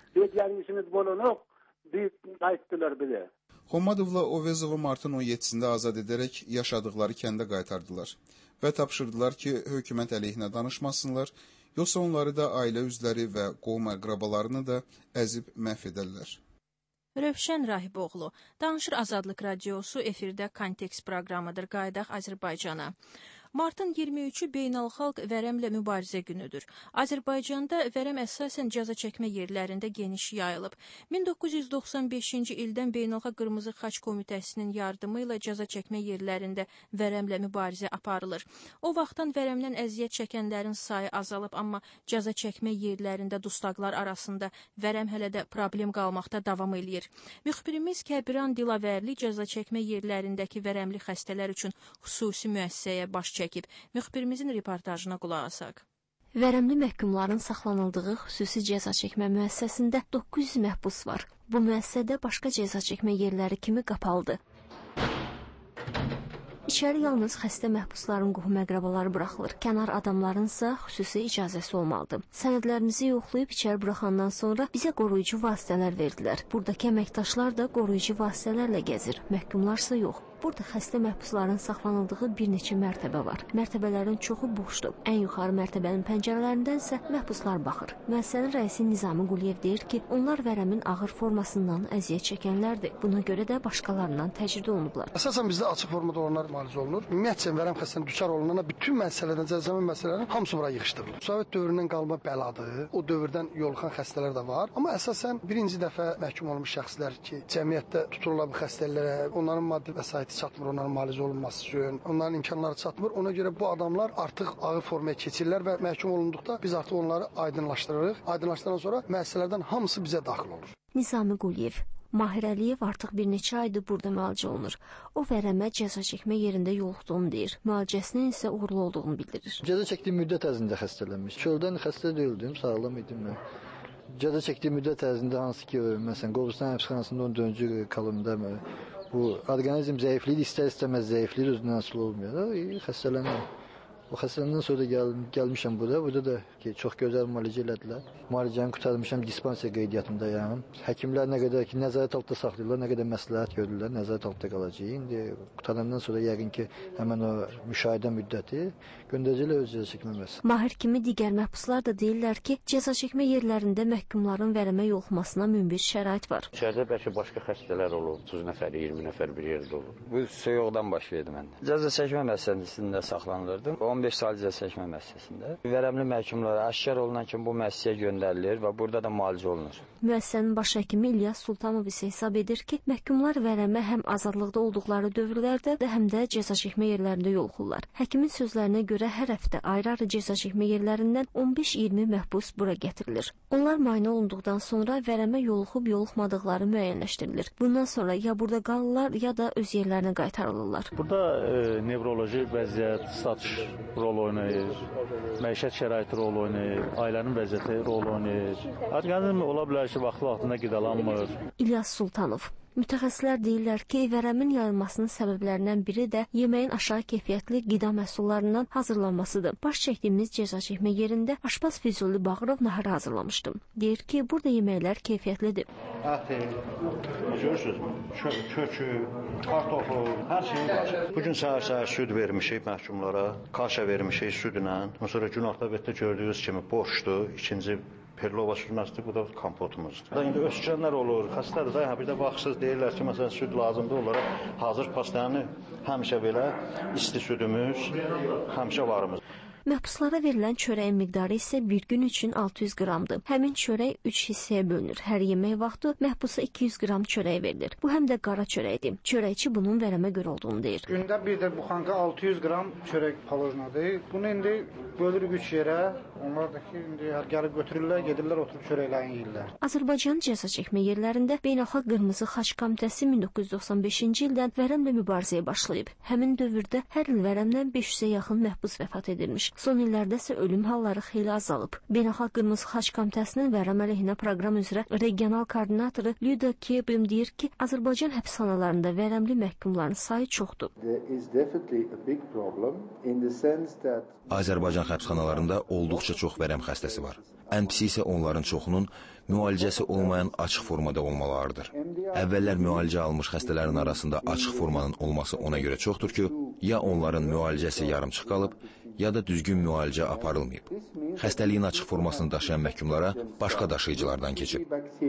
Xommadovla Ovezovu martın 17-sində azad edərək yaşadıkları kəndə qaytardılar və tapşırdılar ki, hökumət əleyhinə danışmasınlar, yoxsa onları da ailə üzvləri və qohum əqrabalarını da əzib məhv edərlər. Rövşən Rahiboğlu, Danışır Azadlıq Radiosu efirdə Kontekst proqramıdır. Qayıdaq Azərbaycana. Martın 23-ü beynəlxalq vərəmlə mübarizə günüdür. Azərbaycanda vərəm əsasən cəza çəkmə yerlərində geniş yayılıb. 1995-ci ildən Beynəlxalq Qırmızı Xaç Komitəsinin yardımı ilə cəza çəkmə yerlərində vərəmlə mübarizə aparılır. O vaxtdan vərəmdən əziyyət çəkənlərin sayı azalıb, amma cəza çəkmə yerlərində dustaqlar arasında vərəm hələ də problem qalmaqda davam eləyir. Müxbirimiz Kəbiran Dilavərli cəza çəkmə yerlərindəki vərəmli xəstələr üçün xüsusi müəssisəyə baş çəkib. Müxbirimizin reportajına qulaq asaq. Vərəmli məhkumların saxlanıldığı xüsusi cəza çəkmə müəssisəsində 900 məhbus var. Bu müəssisədə başqa cəza çəkmə yerləri kimi qapalıdır. İçəri yalnız xəstə məhbusların qohum əqrabaları buraxılır. Kənar adamların isə xüsusi icazəsi olmalıdır. Sənədlərimizi yoxlayıb içəri buraxandan sonra bizə qoruyucu vasitələr verdilər. Buradakı əməkdaşlar da qoruyucu vasitələrlə gəzir, məhkumlar isə yox. Burada xəstə məhbusların saxlanıldığı bir neçə mərtəbə var. Mərtəbələrin çoxu boşdur. Ən yuxarı mərtəbənin pəncərələrindən isə məhbuslar baxır. Müəssisənin rəisi Nizami Quliyev deyir ki, onlar vərəmin ağır formasından əziyyət çəkənlərdir. Buna görə də başqalarından təcrid olunublar. Əsasən bizdə açıq formada olanlar müalicə olunur. Ümumiyyətcə vərəm xəstənin düçar olunana bütün məsələdən, cəzaçəkmə məsələlərinin hamısı bura yığışdırılır. Sovet dövründən qalma bəladır. O dövrdən yoluxan xəstələr də var. Amma əsasən birinci dəfə məhkum olmuş şəxslər ki, cəmiyyətdə tuturlar bu xəstələrə, onların maddi vəsaiti çatmır, onların müalicə olunması üçün, onların imkanları çatmır. Ona görə bu adamlar artıq ağır formaya keçirlər və məhkum olunduqda biz artıq onları aydınlaşdırırıq. Aydınlaşdırandan sonra müəssisələrdən hamısı bizə daxil olur. Nizami Quliyev, Mahir Əliyev artıq bir neçə aydır burada müalicə olunur. O vərəmə cəza çəkmə yerində yoluxduğunu deyir. Müalicəsinin isə uğurlu olduğunu bildirir. Cəza çəkdiyim müddət ərzində xəstələnmiş. Çöldən xəstə deyildim, sağlam idim mən. Cəza çəkdiyim müddət ərzində hansı ki, məsələn, Qobustan həbsxanasında 14-cü kolonda bu orqanizm zəifliyir, istər-istəməz zəifliyir, özündən asılı olmuyor. Xəstələndim. O xəstələndən sonra da gəlmişəm burada. Burada da ki, çox gözəl müalicə elədilər. Müalicəni qurtarmışam, dispanser qeydiyyatındayam. Həkimlər nə qədər ki, nəzarət altında saxlayırlar, nə qədər məsləhət görürlər, nəzarət altında qalacaq. İndi qurtarandan sonra yəqin ki, həmən o müşahidə müddəti göndərəcəklər öz cəza çəkmə müəssisəsinə. Mahir kimi digər məhbuslar da deyirlər ki, cəza çəkmə yerlərində məhkumların vərəmə yoluxmasına münbit şərait var. İçəridə bəlkə başqa xəstələr olub, 30 nəfər, 20 nəfər bir yerdə olub. Bu soyuqdan baş verdi məndə. Cəza çəkmə müəssisəsində saxlanılırdım. 15 saylı cəza çəkmə müəssisəsində. Vərəmli məhkumlara aşkar olunan kimi bu müəssisəyə göndərilir və burada da müalicə olunur. Müəssisənin baş həkimi İlyas Sultanov isə hesab edir ki, məhkumlar vərəmə həm azadlıqda olduqları dövrlərdə də həm də cəza çəkmə yerlərində yoluxurlar. Həkimin sözlərinə görə hər həftə ayrı-ayrı cəza çəkmə yerlərindən 15-20 məhbus bura gətirilir. Onlar müayinə olunduqdan sonra vərəmə yoluxub-yoluxmadıqları müəyyənləşdirilir. Bundan sonra ya burada qalırlar, ya da öz yerlərinə qaytarılırlar. Burada nevroloji vəziyyət, satış rol oynayır, məişət şəraiti rol oynayır, ailənin vəziyyəti rol oynayır. Orqanizm ola bilər ki, vaxtında qidalanmır. İlyas Sultanov. Mütəxəssislər deyirlər ki, vərəmin yayılmasının səbəblərindən biri də yeməyin aşağı keyfiyyətli qida məhsullarından hazırlanmasıdır. Baş çəkdiyimiz cəza çəkmə yerində aşpaz Füzuli Bağırov nahar hazırlamışdım. Deyir ki, burada yeməklər keyfiyyətlidir. Əti, görürsünüz, kökü, kartofu, hər şey var. Bugün səhər süd vermişik məhkumlara, kaşa vermişik südlə. Sonra gün orta gördüyünüz kimi boşdur, ikinci perlova sürməsidir, bu da kompotumuzdur. İndi öskənlər olur, xəstədir də, bir də baxsız deyirlər ki, məsələn, süd lazımdır, onlara hazır pastanı həmişə belə isti südümüz, həmişə varımız. Məhbuslara verilən çörəyin miqdarı isə bir gün üçün 600 qramdır. Həmin çörək 3 hissəyə bölünür. Hər yemək vaxtı məhbusa 200 qram çörək verilir. Bu həm də qara çörəkdir. Çörəkçi bunun vərəmə görə olduğunu deyir. Gündə bir də buxanka 600 qram çörək palojnadır. Bunu indi bölürük 3 yerə. Onlar da ki, indi gəlib götürürlər, gedirlər, oturub çörəklərini yeyirlər. Azərbaycan cəza çəkmə yerlərində Beynəlxalq Qırmızı Xaç Komitəsi 1995-ci ildən vərəmlə mübarizəyə başlayıb. Həmin dövrdə hər il vərəmdən 500-ə yaxın məhbus vəfat edilmiş. Son illərdə isə ölüm halları xeyli azalıb. Beynəlxalq Qırmızı Xaç Komitəsinin vərəm əleyhinə proqram üzrə regional koordinatoru Lyuda Kebim deyir ki, Azərbaycan həbsxanalarında vərəmli məhkumların sayı çoxdur. Azərbaycan həbsxanalarında olduqca çox vərəm xəstəsi var. Ən pisi isə onların çoxunun müalicəsi olmayan açıq formada olmalarıdır. Əvvəllər müalicə almış xəstələrin arasında açıq formanın olması ona görə çoxdur ki, ya onların müalicəsi yarımçıq qalıb, ya da düzgün müalicə aparılmayıb. Xəstəliyin açıq formasını daşıyan məhkumlara başqa daşıyıcılardan keçib.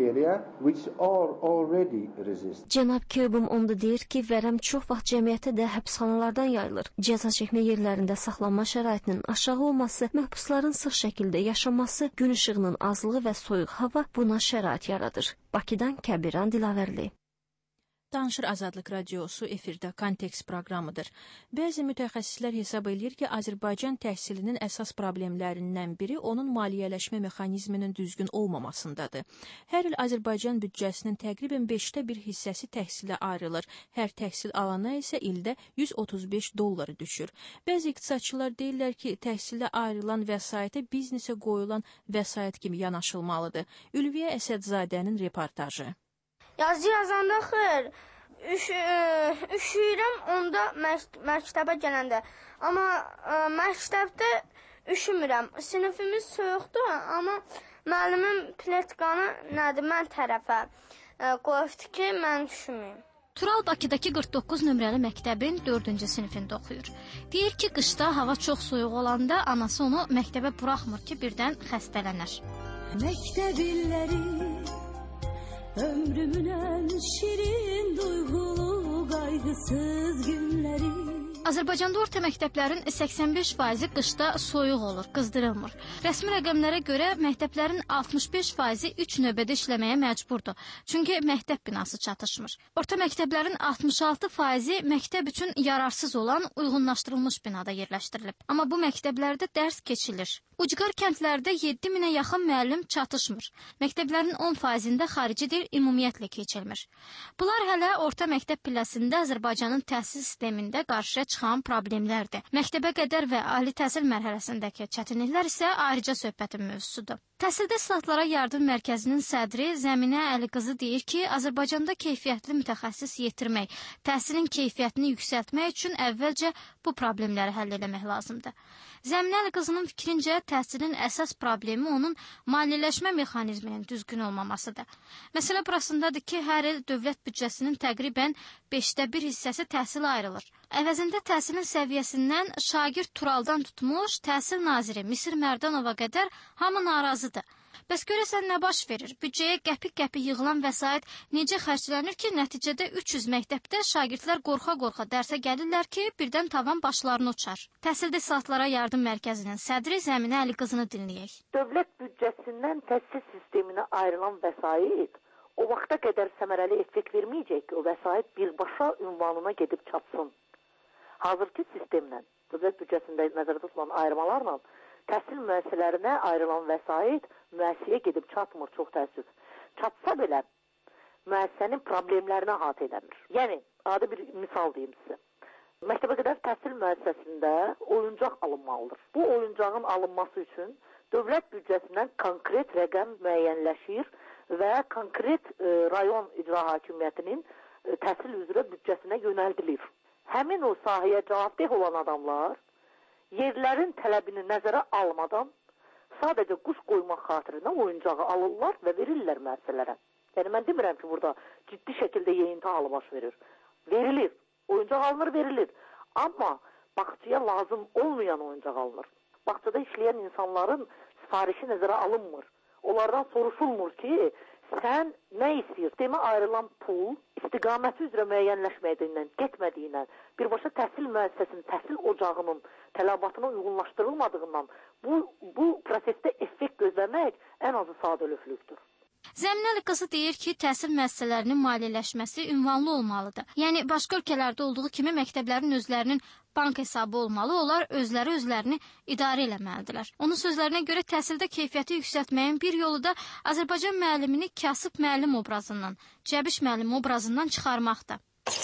Cənab Kebim onda deyir ki, vərəm çox vaxt cəmiyyətə də həbsxanalardan yayılır. Cəza çəkmə yerlərində saxlanma şəraitinin aşağı olması, məhbusların sıx şəkildə yaşaması, gün işığının azlığı və soyuq hava buna şərait yaradır. Bakıdan Kəbiran Dilavərli. Danışır Azadlıq Radiosu efirdə kontekst proqramıdır. Bəzi mütəxəssislər hesab edir ki, Azərbaycan təhsilinin əsas problemlərindən biri onun maliyyələşmə mexanizminin düzgün olmamasındadır. Hər il Azərbaycan büdcəsinin təqribən 5də 1 hissəsi təhsilə ayrılır. Hər təhsil alana isə ildə $135 düşür. Bəzi iqtisadçılar deyirlər ki, təhsilə ayrılan vəsaitə biznesə qoyulan vəsait kimi yanaşılmalıdır. Ülviyə Əsədzadənin reportajı. Yazı yazanda xeyr, üşüyürəm onda məktəbə gələndə. Amma məktəbdə üşümürəm. Sinifimiz soyuqdur, amma müəllimim pletkanı nədir mən tərəfə qoyubdu ki, mən üşüməyim. Tural Bakıdakı 49 nömrəli məktəbin 4-cü sinifində oxuyur. Deyir ki, qışda hava çox soyuq olanda anası onu məktəbə buraxmır ki, birdən xəstələnər. Məktəb illəri ömrümün ən şirin duyğulu qayğısız günləri. Azərbaycanda orta məktəblərin 85%-i qışda soyuq olur, qızdırılmır. Rəsmi rəqəmlərə görə məktəblərin 65%-i 3 növbədə işləməyə məcburdur. Çünki məktəb binası çatışmır. Orta məktəblərin 66%-i məktəb üçün yararsız olan uyğunlaşdırılmış binada yerləşdirilib. Amma bu məktəblərdə dərs keçilir. Ucqar kəndlərdə 7000-ə yaxın müəllim çatışmır. Məktəblərin 10%-də xarici dil ümumiyyətlə keçilmir. Bunlar hələ orta məktəb pilləsində Azərbaycanın təhsil sistemində qarşıya çıxan problemlərdir. Məktəbə qədər və ali təhsil mərhələsindəki çətinliklər isə ayrıca söhbətin mövzusudur. Təhsildə İslahatlara Yardım Mərkəzinin sədri Zəminə Əliqızı deyir ki, Azərbaycanda keyfiyyətli mütəxəssis yetirmək, təhsilin keyfiyyətini yüksəltmək üçün əvvəlcə bu problemləri həll etmək lazımdır. Zəminə Əliqızının fikrincə, təhsilin əsas problemi onun maliyyələşmə mexanizminin düzgün olmamasıdır. Məsələ burasındadır ki, hər il dövlət büdcəsinin təqribən 5də 1 hissəsi təhsilə ayrılır. Əvəzində təhsilin səviyyəsindən şagird Turaldan tutmuş, təhsil naziri Misir Mərdanova qədər hamı narazıdır. Bəs görəsən nə baş verir? Büdcəyə qəpik-qəpik yığılan vəsait necə xərclənir ki, nəticədə 300 məktəbdə şagirdlər qorxa-qorxa dərsə gəlirlər ki, birdən tavan başlarını uçar. Təhsildə Saatlara Yardım Mərkəzinin sədri Zəminə Əli qızını dinləyək. Dövlət büdcəsindən təhsil sisteminə ayrılan vəsait o vaxta qədər səmərəli effekt verməyəcək ki, o vəsait birbaşa ünvanına gedib çatsın. Hazırki sistemlə, dövlət büdcəsində nəzərdə tutulan ayrımalarla təhsil müəssisələrinə ayrılan vəsait müəssisəyə gedib çatmır, çox təəssüf. Çatsa belə müəssisənin problemlərinə əhatə eləmir. Yəni, adi bir misal deyim sizə. Məktəbə qədər təhsil müəssisəsində oyuncaq alınmalıdır. Bu oyuncağın alınması üçün dövlət büdcəsindən konkret rəqəm müəyyənləşir və konkret rayon icra hakimiyyətinin təhsil üzrə büdcəsinə yönəldilir. Həmin o sahəyə cavabdeh olan adamlar yerlərin tələbini nəzərə almadan sadəcə quş qoymaq xatirinə oyuncağı alırlar və verirlər müəssisələrə. Yəni, mən demirəm ki, burada ciddi şəkildə yeyinti halı baş verir. Verilir. Oyuncaq alınır, verilir. Amma bağçaya lazım olmayan oyuncaq alınır. Bağçada işləyən insanların sifarişi nəzərə alınmır. Onlardan soruşulmur ki, sən nə istəyir? Sistemə ayrılan pul istiqaməti üzrə müəyyənləşmədiyindən, getmədiyindən, birbaşa təhsil müəssisəsinin, təhsil ocağının tələbatına uyğunlaşdırılmadığından bu prosesdə effekt gözləmək ən azı sadəlövhlükdür. Zəminəli qızı deyir ki, təhsil müəssisələrinin maliyyələşməsi ünvanlı olmalıdır. Yəni, başqa ölkələrdə olduğu kimi məktəblərin özlərinin bank hesabı olmalı, onlar özlərini idarə eləməlidirlər. Onun sözlərinə görə təhsildə keyfiyyəti yüksəltməyin bir yolu da Azərbaycan müəllimini kasıb müəllim obrazından, cəbiş müəllim obrazından çıxarmaqdır.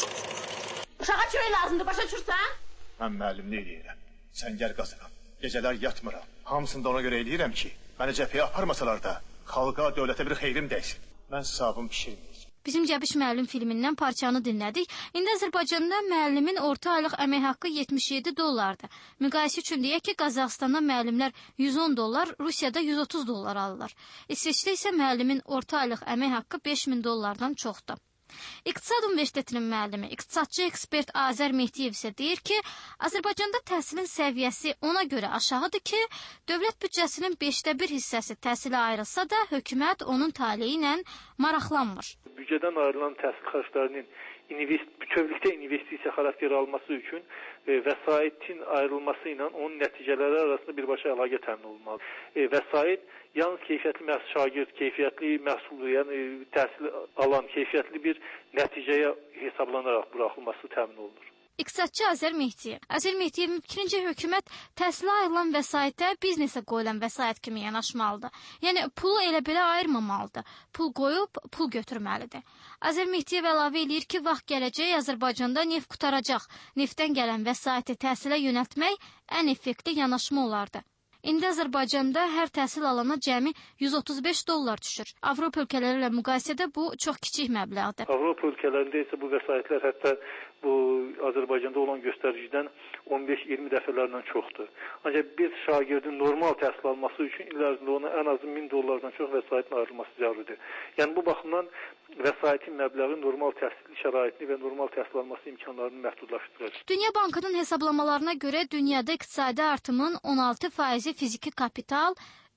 Uşağa çörək lazımdır, başa düşürsən? Mən müəllimlik eləyirəm, səngər qazıram, gecələr yatmıram. Hamısını da ona görə eləyirəm ki, məni cəbhəyə aparmasalar da xalqa, dövlətə bir xeyrim dəysin. Mən savabım pişirməyəcəm. Bizim Cəbiş müəllim filmindən parçanı dinlədik. İndi Azərbaycanda müəllimin orta aylıq əmək haqqı $77. Müqayisə üçün deyək ki, Qazaxstanda müəllimlər $110, Rusiyada $130 alırlar. İsveçdə isə müəllimin orta aylıq əmək haqqı $5000-dan çoxdur. İqtisad Universitetinin müəllimi, iqtisadçı ekspert Azər Mehdiyev isə deyir ki, Azərbaycanda təhsilin səviyyəsi ona görə aşağıdır ki, dövlət büdcəsinin 1/5 hissəsi təhsilə ayrılsa da, hökumət onun taleyi ilə maraqlanmır. Büdcədən ayrılan təhsil xərclərinin bütövlükdə investisiya xarakteri alması üçün vəsaitin ayrılması ilə onun nəticələri arasında birbaşa əlaqə təmin olunmalıdır. Vəsait yalnız keyfiyyətli şagird, keyfiyyətli məhsul, yəni təhsil alan keyfiyyətli bir nəticəyə hesablanaraq buraxılması təmin olunur. İqtisadçı Azər Mehdiyevin fikrincə hökumət təhsilə ayrılan vəsaitə biznesə qoyulan vəsait kimi yanaşmalıdır. Yəni, pulu elə belə ayırmamalıdır. Pul qoyub, pul götürməlidir. Azər Mehdiyev əlavə eləyir ki, vaxt gələcək Azərbaycanda neft qutaracaq. Neftdən gələn vəsaiti təhsilə yönəltmək ən effektiv yanaşma olardı. İndi Azərbaycanda hər təhsil alana cəmi $135 düşür. Avropa ölkələri ilə müqayisədə bu çox kiçik məbləğdir. Avropa ölkələrində isə bu vəsaitlər hətta bu Azərbaycanda olan göstəricidən 15-20 dəfələrlə çoxdur. Ancaq bir şagirdin normal təhsil alması üçün il ərzində ona ən azı $1000-dan çox vəsaitin ayrılması zəruridir. Yəni bu baxımdan vəsaitin məbləği normal təhsil şəraitini və normal təhsil alması imkanlarını məhdudlaşdırır. Dünya Bankının hesablamalarına görə dünyada iqtisadi artımın 16% fiziki kapital,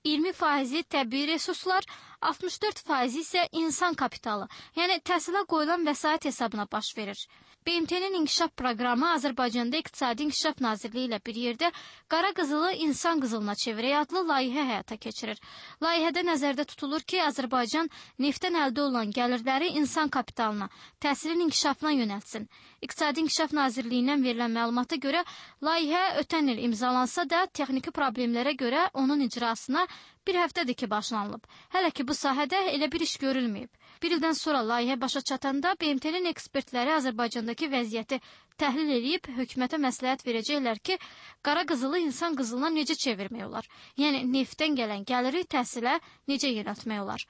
20% təbii resurslar, 64% isə insan kapitalı, yəni təhsilə qoyulan vəsait hesabına baş verir. BMT-nin inkişaf proqramı Azərbaycanda İqtisadi İnkişaf Nazirliyi ilə bir yerdə qara qızılı insan qızılına çevirək adlı layihə həyata keçirir. Layihədə nəzərdə tutulur ki, Azərbaycan neftdən əldə olan gəlirləri insan kapitalına, təhsilin inkişafına yönəltsin. İqtisadi İnkişaf Nazirliyindən verilən məlumata görə layihə ötən il imzalansa da texniki problemlərə görə onun icrasına bir həftədir ki, başlanılıb. Hələ ki, bu sahədə elə bir iş görülməyib. Bir ildən sonra layihə başa çatanda BMT-nin ekspertləri Azərbaycandakı vəziyyəti təhlil edib hökumətə məsləhət verəcəklər ki, qara qızılı insan qızılına necə çevirmək olar? Yəni, neftdən gələn gəliri təhsilə necə yönəltmək olar?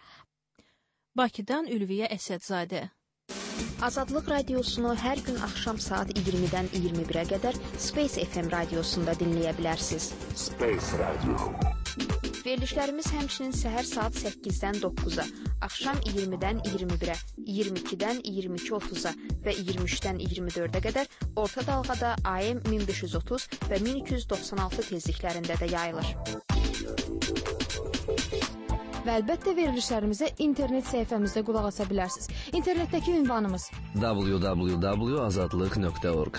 Bakıdan Ülviyə Əsədzadə. Azadlıq radiosunu hər gün axşam saat 20-dən 21-ə qədər Space FM radiosunda dinləyə bilərsiniz. Space Radio. Verilişlərimiz həmçinin səhər saat 8-dən 9-a, axşam 20-dən 21-ə, 22-dən 22:30-a və 23-dən 24-ə qədər orta dalğada AM 1530 və 1296 tezliklərində də yayılır. Və əlbəttə verilişlərimizə internet səhifəmizdə qulaq asa bilərsiniz. İnternetdəki ünvanımız www.azadlıq.org.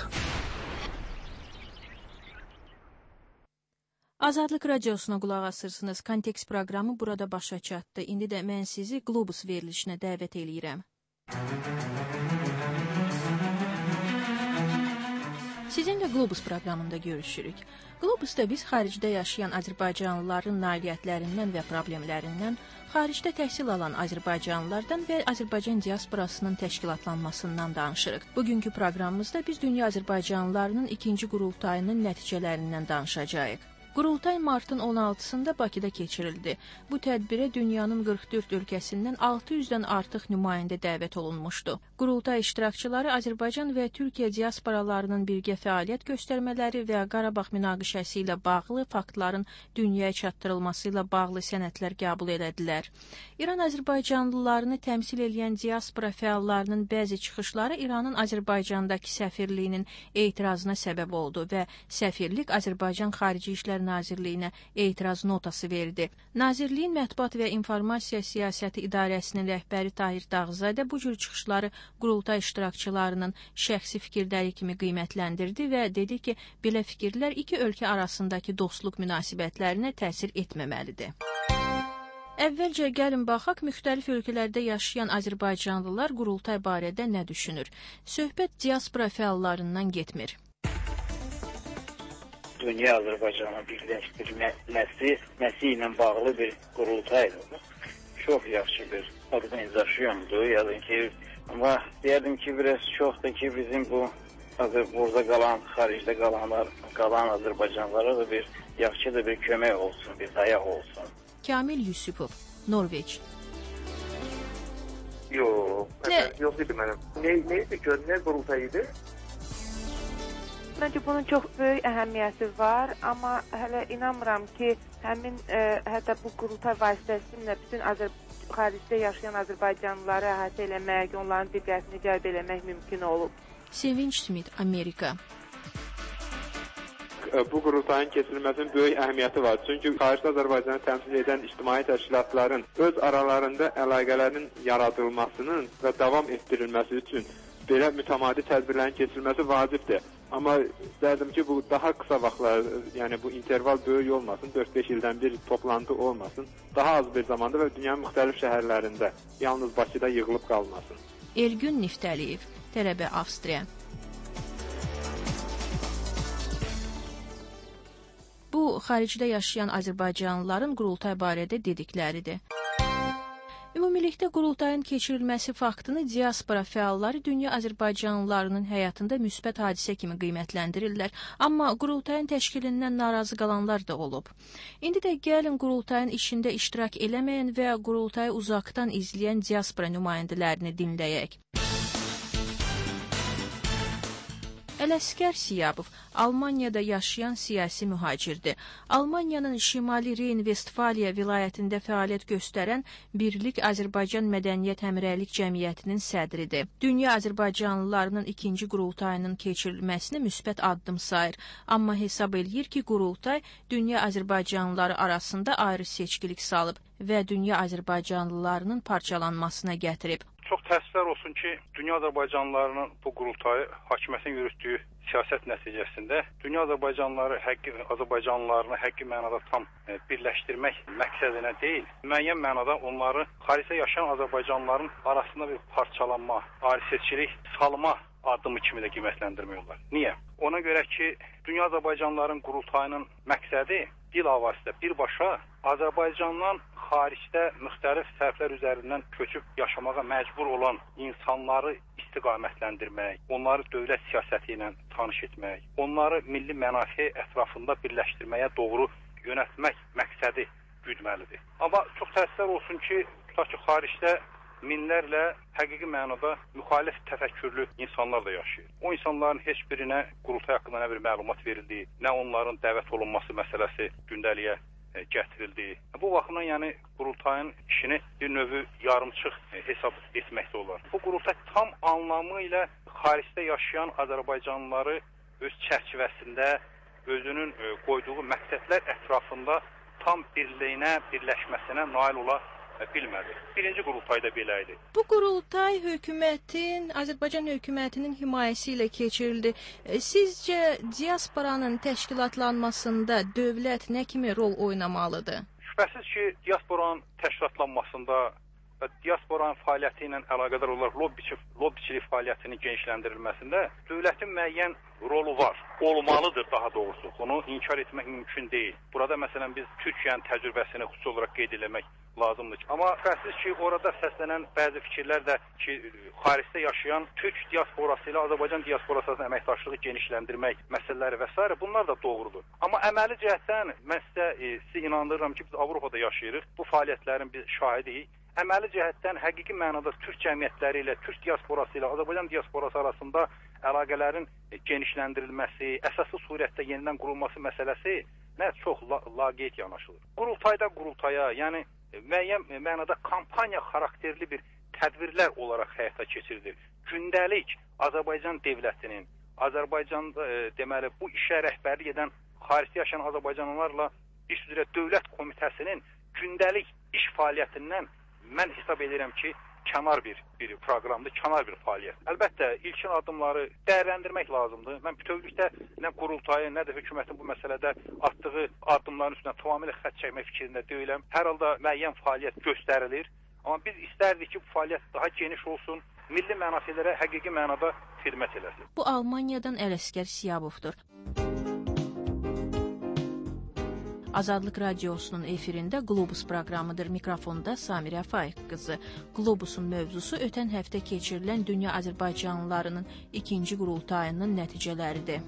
Azadlıq radiosuna qulaq asırsınız. Kontekst proqramı burada başa çatdı. İndi də mən sizi Globus verilişinə dəvət eləyirəm. Sizinlə Globus proqramında görüşürük. Globusda biz xaricdə yaşayan Azərbaycanlıların nailiyyətlərindən və problemlərindən, xaricdə təhsil alan Azərbaycanlılardan və Azərbaycan diasporasının təşkilatlanmasından danışırıq. Bugünkü proqramımızda biz Dünya Azərbaycanlılarının 2-ci qurultayının nəticələrindən danışacağıq. Qurultay martın 16-sında Bakıda keçirildi. Bu tədbirə dünyanın 44 ölkəsindən 600-dən artıq nümayəndə dəvət olunmuşdu. Qurultay iştirakçıları Azərbaycan və Türkiyə diasporalarının birgə fəaliyyət göstərmələri və Qarabağ münaqişəsi ilə bağlı faktların dünyaya çatdırılması ilə bağlı sənədlər qəbul elədilər. İran Azərbaycanlılarını təmsil edən diaspora fəallarının bəzi çıxışları İranın Azərbaycandakı səfirliyinin etirazına səbəb oldu və səfirlik Azərbaycan Xarici İşlər Nazirliyinə etiraz notası verdi. Nazirliyin Mətbuat və İnformasiya Siyasəti İdarəsinin rəhbəri Tahir Dağzadə bu cür çıxışları qurultay iştirakçılarının şəxsi fikirləri kimi qiymətləndirdi və dedi ki, belə fikirlər iki ölkə arasındakı dostluq münasibətlərinə təsir etməməlidir. Əvvəlcə gəlin baxaq, müxtəlif ölkələrdə yaşayan Azərbaycanlılar qurultay barədə nə düşünür? Söhbət diaspora fəallarından getmir. Dünya Azərbaycanı birləşdirilməsi ilə bağlı bir qurultaydır. Çox yaxşı bir organizasyondur. Yəqin ki, amma deyərdim ki, biraz çoxdur ki, bizim bu burada qalan, xaricdə qalan Azərbaycanlılara da bir yaxşı da bir kömək olsun, bir dayaq olsun. Kamil Yusupov, Norveç. Yox idi mənim. Neydi ki, nə qurultayıydı? Məncə bunun çox böyük əhəmiyyəti var, amma hələ inanmıram ki, həmin hətta bu qurultay vasitəsilə bütün xaricdə yaşayan Azərbaycanlıları əhatə eləmək, onların diqqətini cəlb eləmək mümkün olub. Sevinç Smith, Amerika. Bu qurultayın keçirilməsinin böyük əhəmiyyəti var. Çünki xaricdə Azərbaycanı təmsil edən ictimai təşkilatların öz aralarında əlaqələrinin yaradılmasının və davam etdirilməsi üçün belə mütəmadi tədbirlərin keçirilməsi vacibdir. Amma istərdim ki, bu daha qısa vaxtlar, yəni bu interval böyük olmasın, 4-5 ildən bir toplantı olmasın, daha az bir zamanda və dünyanın müxtəlif şəhərlərində, yalnız Bakıda yığılıb qalmasın. Elgün Niftəliyev, tələbə Avstriya. Bu, xaricdə yaşayan Azərbaycanlıların qurultay barədə dedikləridir. Ümumilikdə qurultayın keçirilməsi faktını diaspora fəalları dünya Azərbaycanlılarının həyatında müsbət hadisə kimi qiymətləndirirlər, amma qurultayın təşkilindən narazı qalanlar da olub. İndi də gəlin qurultayın işində iştirak eləməyən və qurultayı uzaqdan izləyən diaspora nümayəndələrini dinləyək. Ələskər Siyabov, Almaniyada yaşayan siyasi mühacirdir. Almaniyanın Şimali Reyn-Vestfaliya vilayətində fəaliyyət göstərən Birlik Azərbaycan Mədəniyyət Həmrəylik Cəmiyyətinin sədridir. Dünya Azərbaycanlılarının 2-ci qurultayının keçirilməsini müsbət addım sayır, amma hesab eləyir ki, qurultay dünya Azərbaycanlıları arasında ayrı seçkilik salıb və dünya Azərbaycanlılarının parçalanmasına gətirib. Çox təəssüflər olsun ki, dünya Azərbaycanlılarının bu qurultayı hakimiyyətin yürütdüyü siyasət nəticəsində dünya Azərbaycanlılarını həqiqi mənada tam birləşdirmək məqsədinə deyil, müəyyən mənada onları xaricdə yaşayan Azərbaycanlıların arasında bir parçalanma, ayrı-seçkilik salma addımı kimi də qiymətləndirmək olar. Niyə? Ona görə ki, dünya Azərbaycanlıların qurultayının məqsədi bilavasitə birbaşa Azərbaycandan xaricdə müxtəlif sərflər üzərindən köçüb yaşamağa məcbur olan insanları istiqamətləndirmək, onları dövlət siyasəti ilə tanış etmək, onları milli mənafe ətrafında birləşdirməyə doğru yönəltmək məqsədi güdməlidir. Amma çox təəssüflər olsun ki, tutaq ki, xaricdə minlərlə həqiqi mənada müxalif təfəkkürlü insanlar da yaşayır. O insanların heç birinə qurultay haqqında nə bir məlumat verildi, nə onların dəvət olunması məsələsi gündəliyə gətirildi. Bu baxımdan yəni qurultayın işini bir növü yarımçıq hesab etməkdə olar. Bu qurultay tam anlamı ilə xaricdə yaşayan Azərbaycanlıları öz çərçivəsində özünün qoyduğu məqsədlər ətrafında tam birləşməsinə nail ola bilmədi. Birinci qurultayda belə idi. Bu qurultay Azərbaycan hökumətinin himayəsi ilə keçirildi. Sizcə diasporanın təşkilatlanmasında dövlət nə kimi rol oynamalıdır? Şübhəsiz ki, diasporanın təşkilatlanmasında və diasporanın fəaliyyəti ilə əlaqədar olaraq lobbiçilik fəaliyyətinin genişləndirilməsində dövlətin müəyyən rolu var. Olmalıdır daha doğrusu. Bunu inkar etmək mümkün deyil. Burada məsələn biz Türkiyənin təcrübəsini xüsusi olaraq qeyd etmək lazımdır. Amma şübhəsiz ki, orada səslənən bəzi fikirlər də ki, xaricdə yaşayan Türk diasporası ilə Azərbaycan diasporası arasında əməkdaşlığı genişləndirmək məsələləri və s. bunlar da doğrudur. Amma əməli cəhətdən mən sizi inandırıram ki, biz Avropada yaşayırıq. Bu fəaliyyətlərin biz şahidiyik. Əməli cəhətdən həqiqi mənada Türk cəmiyyətləri ilə, Türk diasporası ilə Azərbaycan diasporası arasında əlaqələrin genişləndirilməsi, əsaslı surətdə yenidən qurulması məsələsi nə çox laqeyd yanaşılır. Qurultaya, yəni müəyyən mənada kampaniya xarakterli bir tədbirlər olaraq həyata keçirilir. Gündəlik Azərbaycan dövlətinin, Azərbaycanda deməli bu işə rəhbərlik edən xaricdə yaşayan Azərbaycanlılarla iş üzrə dövlət komitəsinin gündəlik iş fəaliyyətindən mən hesab edirəm ki, kənar bir proqramdır, kənar bir fəaliyyət. Əlbəttə, ilkin addımları dəyərləndirmək lazımdır. Mən bütövlükdə nə qurultayı, nə də hökumətin bu məsələdə atdığı addımların üstündə tamamilə xətt çəkmək fikrində deyiləm. Hər halda müəyyən fəaliyyət göstərilir. Amma biz istərdik ki, bu fəaliyyət daha geniş olsun, milli mənafelərə həqiqi mənada xidmət eləsin. Bu Almaniyadan Ələsgər Siyabovdur. Azadlıq Radiosunun efirində Globus proqramıdır. Mikrofonda Samirə Faiq qızı. Globusun mövzusu ötən həftə keçirilən Dünya Azərbaycanlılarının ikinci qurultayının nəticələridir.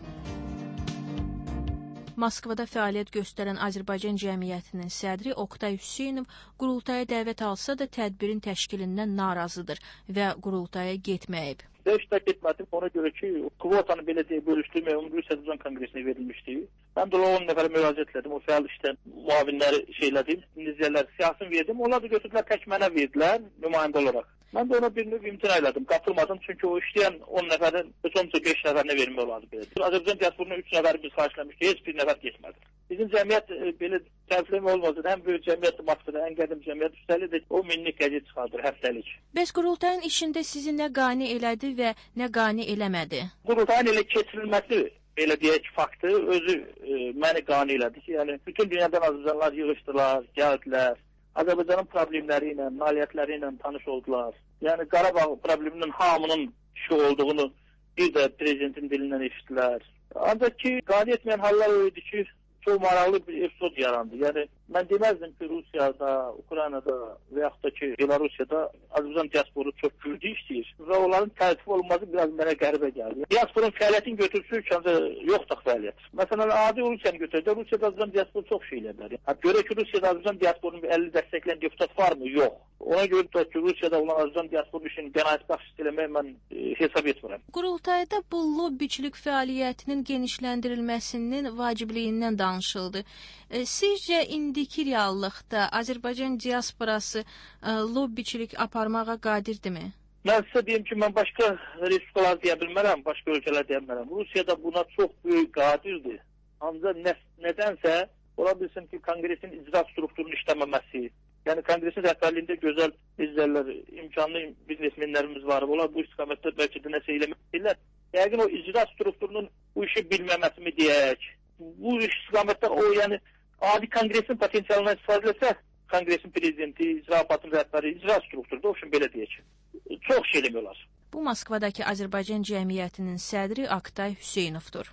Moskvada fəaliyyət göstərən Azərbaycan Cəmiyyətinin sədri Oktay Hüseynov qurultaya dəvət alsa da tədbirin təşkilindən narazıdır və qurultaya getməyib. İştirak etmədim ona görə ki, kvotanı belə deyə bölüşdürmək Rusiya Azərbaycan Konqresinə verilmişdi. Mən də 10 nəfərə müraciət etdim, o fəal işdən müavinləri şeylədim, nizələr siyasını verdim. Onlar da götürdülər, tək mənə verdilər nümayəndə olaraq. Mən də ona bir növ imtina elədim, qatılmadım çünki o işləyən 10 nəfərin heç olmasa 5 nəfərinə vermək olardı belə. Azərbaycan diasporunun 3 nəfəri biz xahişləmişdik, heç bir nəfər getmədi. Bizim cəmiyyət belə tərifləmə olmasın, ən böyük cəmiyyətdir Moskvada, ən qədim cəmiyyət üstəlik də o minlik qəzet çıxardır həftəlik. Bəs qurultayın işində sizi nə qane elədi və nə qane eləmədi? Qurultayın elə keçirilməsi, belə deyək faktı özü məni qane elədi ki, yəni bütün dünyadan azərbaycanlılar yığışdılar, gəldilər. Azərbaycanın problemləri ilə, nailiyyətləri ilə tanış oldular. Yəni Qarabağ probleminin hamının işi olduğunu bir də prezidentin dilindən eşitdilər. Ancaq ki, qane etməyən hallar o idi ki, çox maraqlı bir epizod yarandı. Yəni mən deməzdim ki, Rusiyada, Ukraynada və yaxud da ki, Belarusiyada Azərbaycan diasporu çox güclü işləyir və onların tərtib olunması biraz mənə qəribə gəldi. Diasporun fəaliyyətini götürsün ki, yoxdur fəaliyyət. Məsələn, adi Rusiyanı götürdü. Rusiyada Azərbaycan diasporu çox şey elə bilər. Görə ki, Rusiyada Azərbaycan diasporunun 50 dəstəkləyən deputat varmı? Yox. Ona görə də ki, Rusiyada olan Azərbaycan diasporu işini qənaətbəxş eləmək mən hesab etmirəm. Qurultayda bu lobbiçilik fəaliyyətinin genişləndirilməsinin vacibliyindən danışıldı. Sizcə indiki reallıqda Azərbaycan diasporası lobbiçilik aparmağa qadirdirmi? Mən sizə deyim ki, mən başqa respublikalar deyə bilmərəm, başqa ölkələr deyə bilmərəm. Rusiyada buna çox böyük qadirdir. Ancaq nədənsə ola bilsin ki, Konqresin icra strukturunun işləməməsi, yəni Konqresin rəhbərliyində gözəl izlərlər, imkanlı biznesmenlərimiz var. Onlar bu istiqamətdə bəlkə də nəsə eləməkdirlər. Yəqin o icra strukturunun bu işi bilməməsi mi deyək? Bu istiqamətdə o, yəni adi Konqresin potensialından istifadə etsə, Konqresin prezidenti, icra aparatının rəhbəri, icra strukturda, o üçün belə deyək. Çox şey demək. Bu Moskvadakı Azərbaycan Cəmiyyətinin sədri Oktay Hüseynovdur.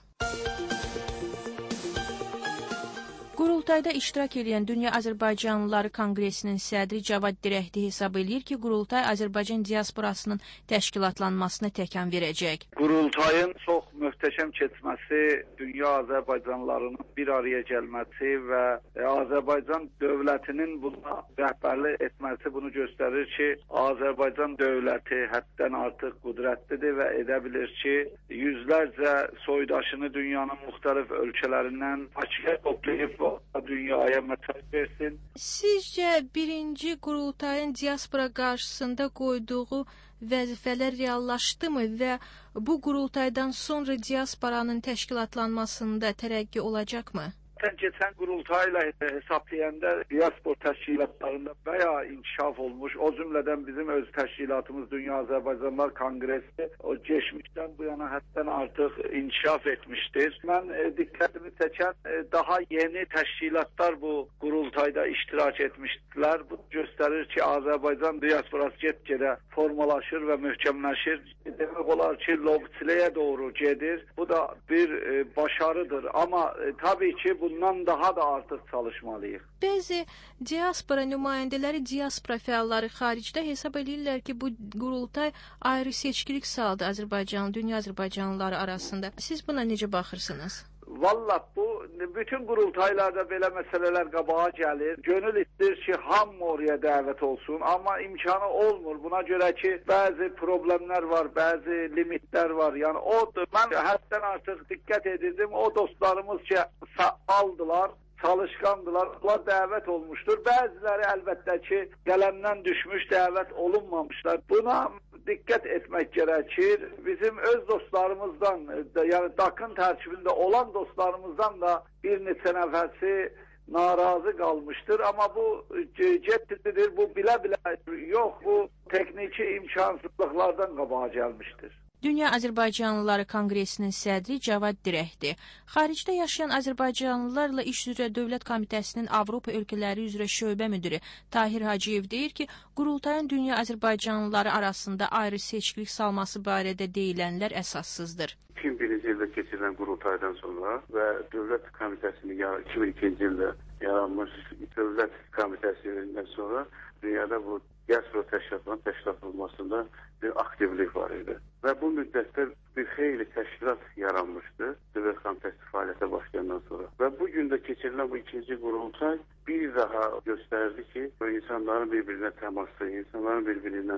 Qurultayda iştirak edən Dünya Azərbaycanlıları Konqresinin sədri Cavad Dirəhdi hesab edir ki, qurultay Azərbaycan diasporasının təşkilatlanmasına təkan verəcək. Qurultayın çox möhtəşəm keçməsi, dünya Azərbaycanlılarının bir araya gəlməsi və Azərbaycan dövlətinin buna rəhbərlik etməsi bunu göstərir ki, Azərbaycan dövləti həddən artıq qüdrətlidir və edə bilir ki, yüzlərcə soydaşını dünyanın müxtəlif ölkələrindən Bakıya toplayıb dünyaya məsəl versin. Sizcə birinci qurultayın diaspora qarşısında qoyduğu vəzifələr reallaşdımı və bu qurultaydan sonra diasporanın təşkilatlanmasında tərəqqi olacaqmı? Zaten geçen qurultayla hesaplayanda diaspor təşkilatlarında bayağı inkişaf olmuş. O cümleden bizim öz təşkilatımız Dünya Azərbaycanlılar Kongresi o geçmişten bu yana həddən artıq inkişaf etmiştir. Ben dikkatimi çeken daha yeni təşkilatlar bu qurultayda iştirak etmişler. Bu gösterir ki Azərbaycan diasporası get-gedə formalaşır ve möhkəmləşir. Demek olar ki lobçiliğe doğru gedir. Bu da bir başarıdır. Ama tabii ki bundan daha da artıq çalışmalıyıq. Bəzi diaspora nümayəndələri, diaspora fəalları xaricdə hesab edirlər ki, bu qurultay ayrı seçkilik saldı Azərbaycan, dünya Azərbaycanlıları arasında. Siz buna necə baxırsınız? Vallahi bu bütün qurultaylarda belə məsələlər qabağa gəlir. Gönül istəyir ki, hamı oraya dəvət olsun, amma imkanı olmur. Buna görə ki, bəzi problemlər var, bəzi limitlər var. Yəni mən həddən artıq diqqət edirdim. O dostlarımız ki, aldılar, çalışkandılar, onlar dəvət olmuşdur. Bəziləri əlbəttə ki, qələmdən düşmüş, dəvət olunmamışlar. Buna dikkat etmek gerekir. Bizim öz dostlarımızdan, yani DAK'ın tərkibində olan dostlarımızdan da bir neçə nəfərsi narazı kalmıştır. Ama bu ciddidir, bu bile yok, bu tekniki imkansızlıklardan qabağa gelmiştir. Dünya Azərbaycanlıları Konqresinin sədri Cavad Dirəkdir. Xaricdə yaşayan Azərbaycanlılarla iş üzrə Dövlət Komitəsinin Avropa ölkələri üzrə şöbə müdiri Tahir Hacıyev deyir ki, qurultayın dünya Azərbaycanlıları arasında ayrı seçkilik salması barədə deyilənlər əsassızdır. 2001-ci ildə keçirilən qurultaydan sonra və Dövlət Komitəsinin 2002-ci ildə yaranmış Dövlət Komitəsindən sonra dünyada bu diaspora təşkilatının təşkil olmasında bir aktivlik var idi. Və bu müddətdə bir xeyli təşkilat yaranmışdı Dövlət Komitəsi fəaliyyətə başlayandan sonra. Və bu gün də keçirilən bu ikinci qurultay bir daha göstərdi ki, insanların bir-birinə təması, insanların bir-birinə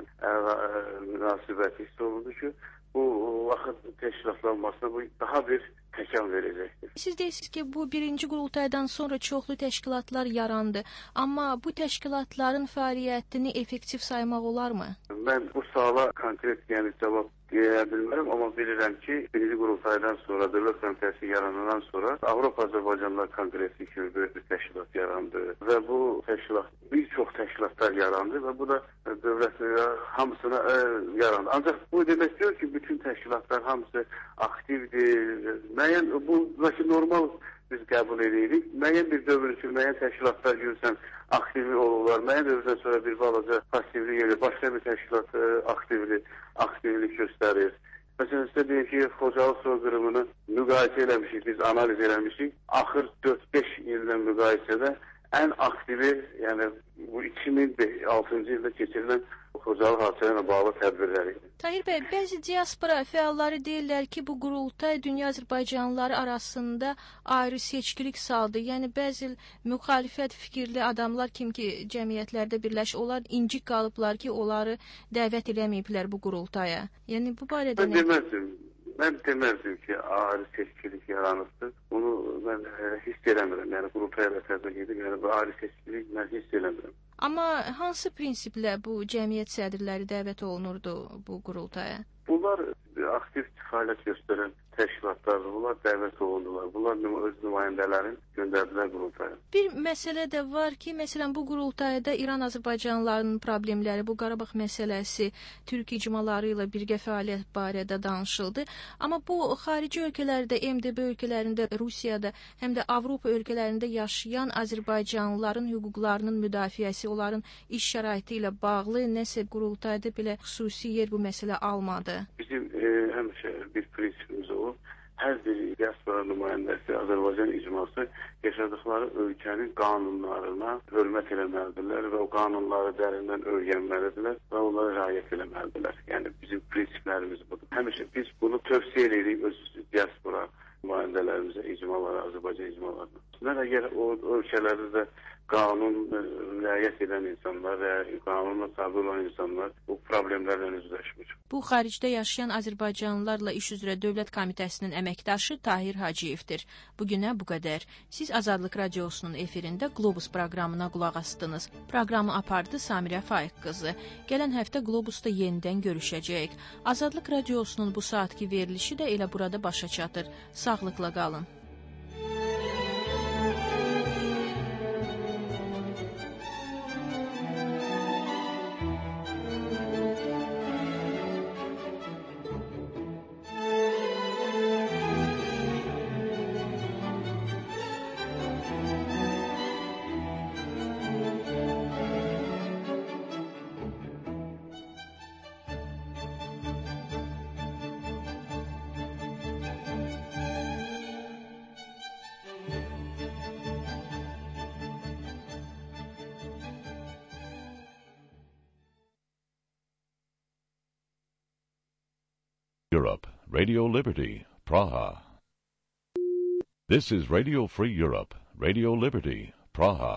münasibəti hiss olundu ki, bu vaxt təşkilatlanmasına bu daha bir təkan verəcəkdir. Siz deyirsiniz ki, bu birinci qurultaydan sonra çoxlu təşkilatlar yarandı. Amma bu təşkilatların fəaliyyətini effektiv saymaq olarmı? Mən bu suala konkret cavab deyə bilmərəm, amma bilirəm ki, birinci qurultaydan sonra, Dövlət Komitəsi yaranandan sonra Avropa Azərbaycanlılar Konqresi kimi böyük bir təşkilat yarandı və bu təşkilat, bir çox təşkilatlar yarandı və bu da dövlətlərə hamısına yarandı. Ancaq bu demək istəyir ki, bütün təşkilatlar hamısı aktivdir. Müəyyən, bu normal biz qəbul edirik. Müəyyən bir dövr üçün müəyyən təşkilatlar görürsən aktivli olurlar. Müəyyən dövrdən sonra bir balaca passivlik gelir. Başqa bir təşkilat aktivlik göstərir. Məsələn, sizə deyək ki, Xocalı soyqırımını müqayisə eləmişik, biz analiz eləmişik. Axır 4-5 ildən müqayisədə ən aktivi, yəni bu 2006-cı ildə keçirilən Xocalı hadisələrlə bağlı tədbirləri. Tahir bəy, bəzi diaspora fəalları deyirlər ki, bu qurultay dünya Azərbaycanlıları arasında ayrı seçkilik saldı. Yəni bəzi müxalifət fikirli adamlar kim ki cəmiyyətlərdə birləş, onlar incik qalıblar ki, onları dəvət eləməyiblər bu qurultaya. Yəni bu barədə Mən deməzdim ki, ayrı seçkilik yaranıbdır. Bunu mən hiss eləmirəm. Yəni qurultayla təzyiq edib, yəni bu ayrı seçkilik mən hiss eləmirəm. Amma hansı prinsiplə bu cəmiyyət sədrləri dəvət olunurdu bu qurultaya? Bunlar aktiv fəaliyyət göstərən təşkilatlardır. Bunlar dəvət olundular. Bunlar öz nümayəndələrin göndərdilər qurultaya. Bir məsələ də var ki, məsələn, bu qurultayda İran Azərbaycanlılarının problemləri, bu Qarabağ məsələsi, Türk icmaları ilə birgə fəaliyyət barədə danışıldı. Amma bu xarici ölkələrdə, MDB ölkələrində, Rusiyada, həm də Avropa ölkələrində yaşayan Azərbaycanlıların hüquqlarının müdafiəsi, onların iş şəraiti ilə bağlı nəsə qurultayda belə xüsusi yer bu məsələ almadı. Bizim həmişə bir prinsipimiz olub. Hər bir diaspora nümayəndəsi, Azərbaycan icması yaşadıkları ölkənin qanunlarına hörmət eləməlidirlər və o qanunları dərindən öyrənməlidirlər və onlara riayət eləməlidirlər. Yəni bizim prinsiplərimiz budur. Həmişə biz bunu tövsiyə edirik öz diaspora nümayəndələrimizə, icmalara, Azərbaycan icmalarına. Əgər o ölkələrdə də qanun riayət edən insanlar və qanunla tabi olan insanlar bu problemlərlə üzləşmir. Bu xaricdə yaşayan Azərbaycanlılarla iş üzrə Dövlət Komitəsinin əməkdaşı Tahir Hacıyevdir. Bugünə bu qədər. Siz Azadlıq Radiosunun efirində Globus proqramına qulaq asdınız. Proqramı apardı Samirə Faiq qızı. Gələn həftə Globusda yenidən görüşəcəyik. Azadlıq Radiosunun bu saatki verilişi də elə burada başa çatır. Sağlıqla qalın. Europe, Radio Liberty, Praha. This is Radio Free Europe, Radio Liberty, Praha.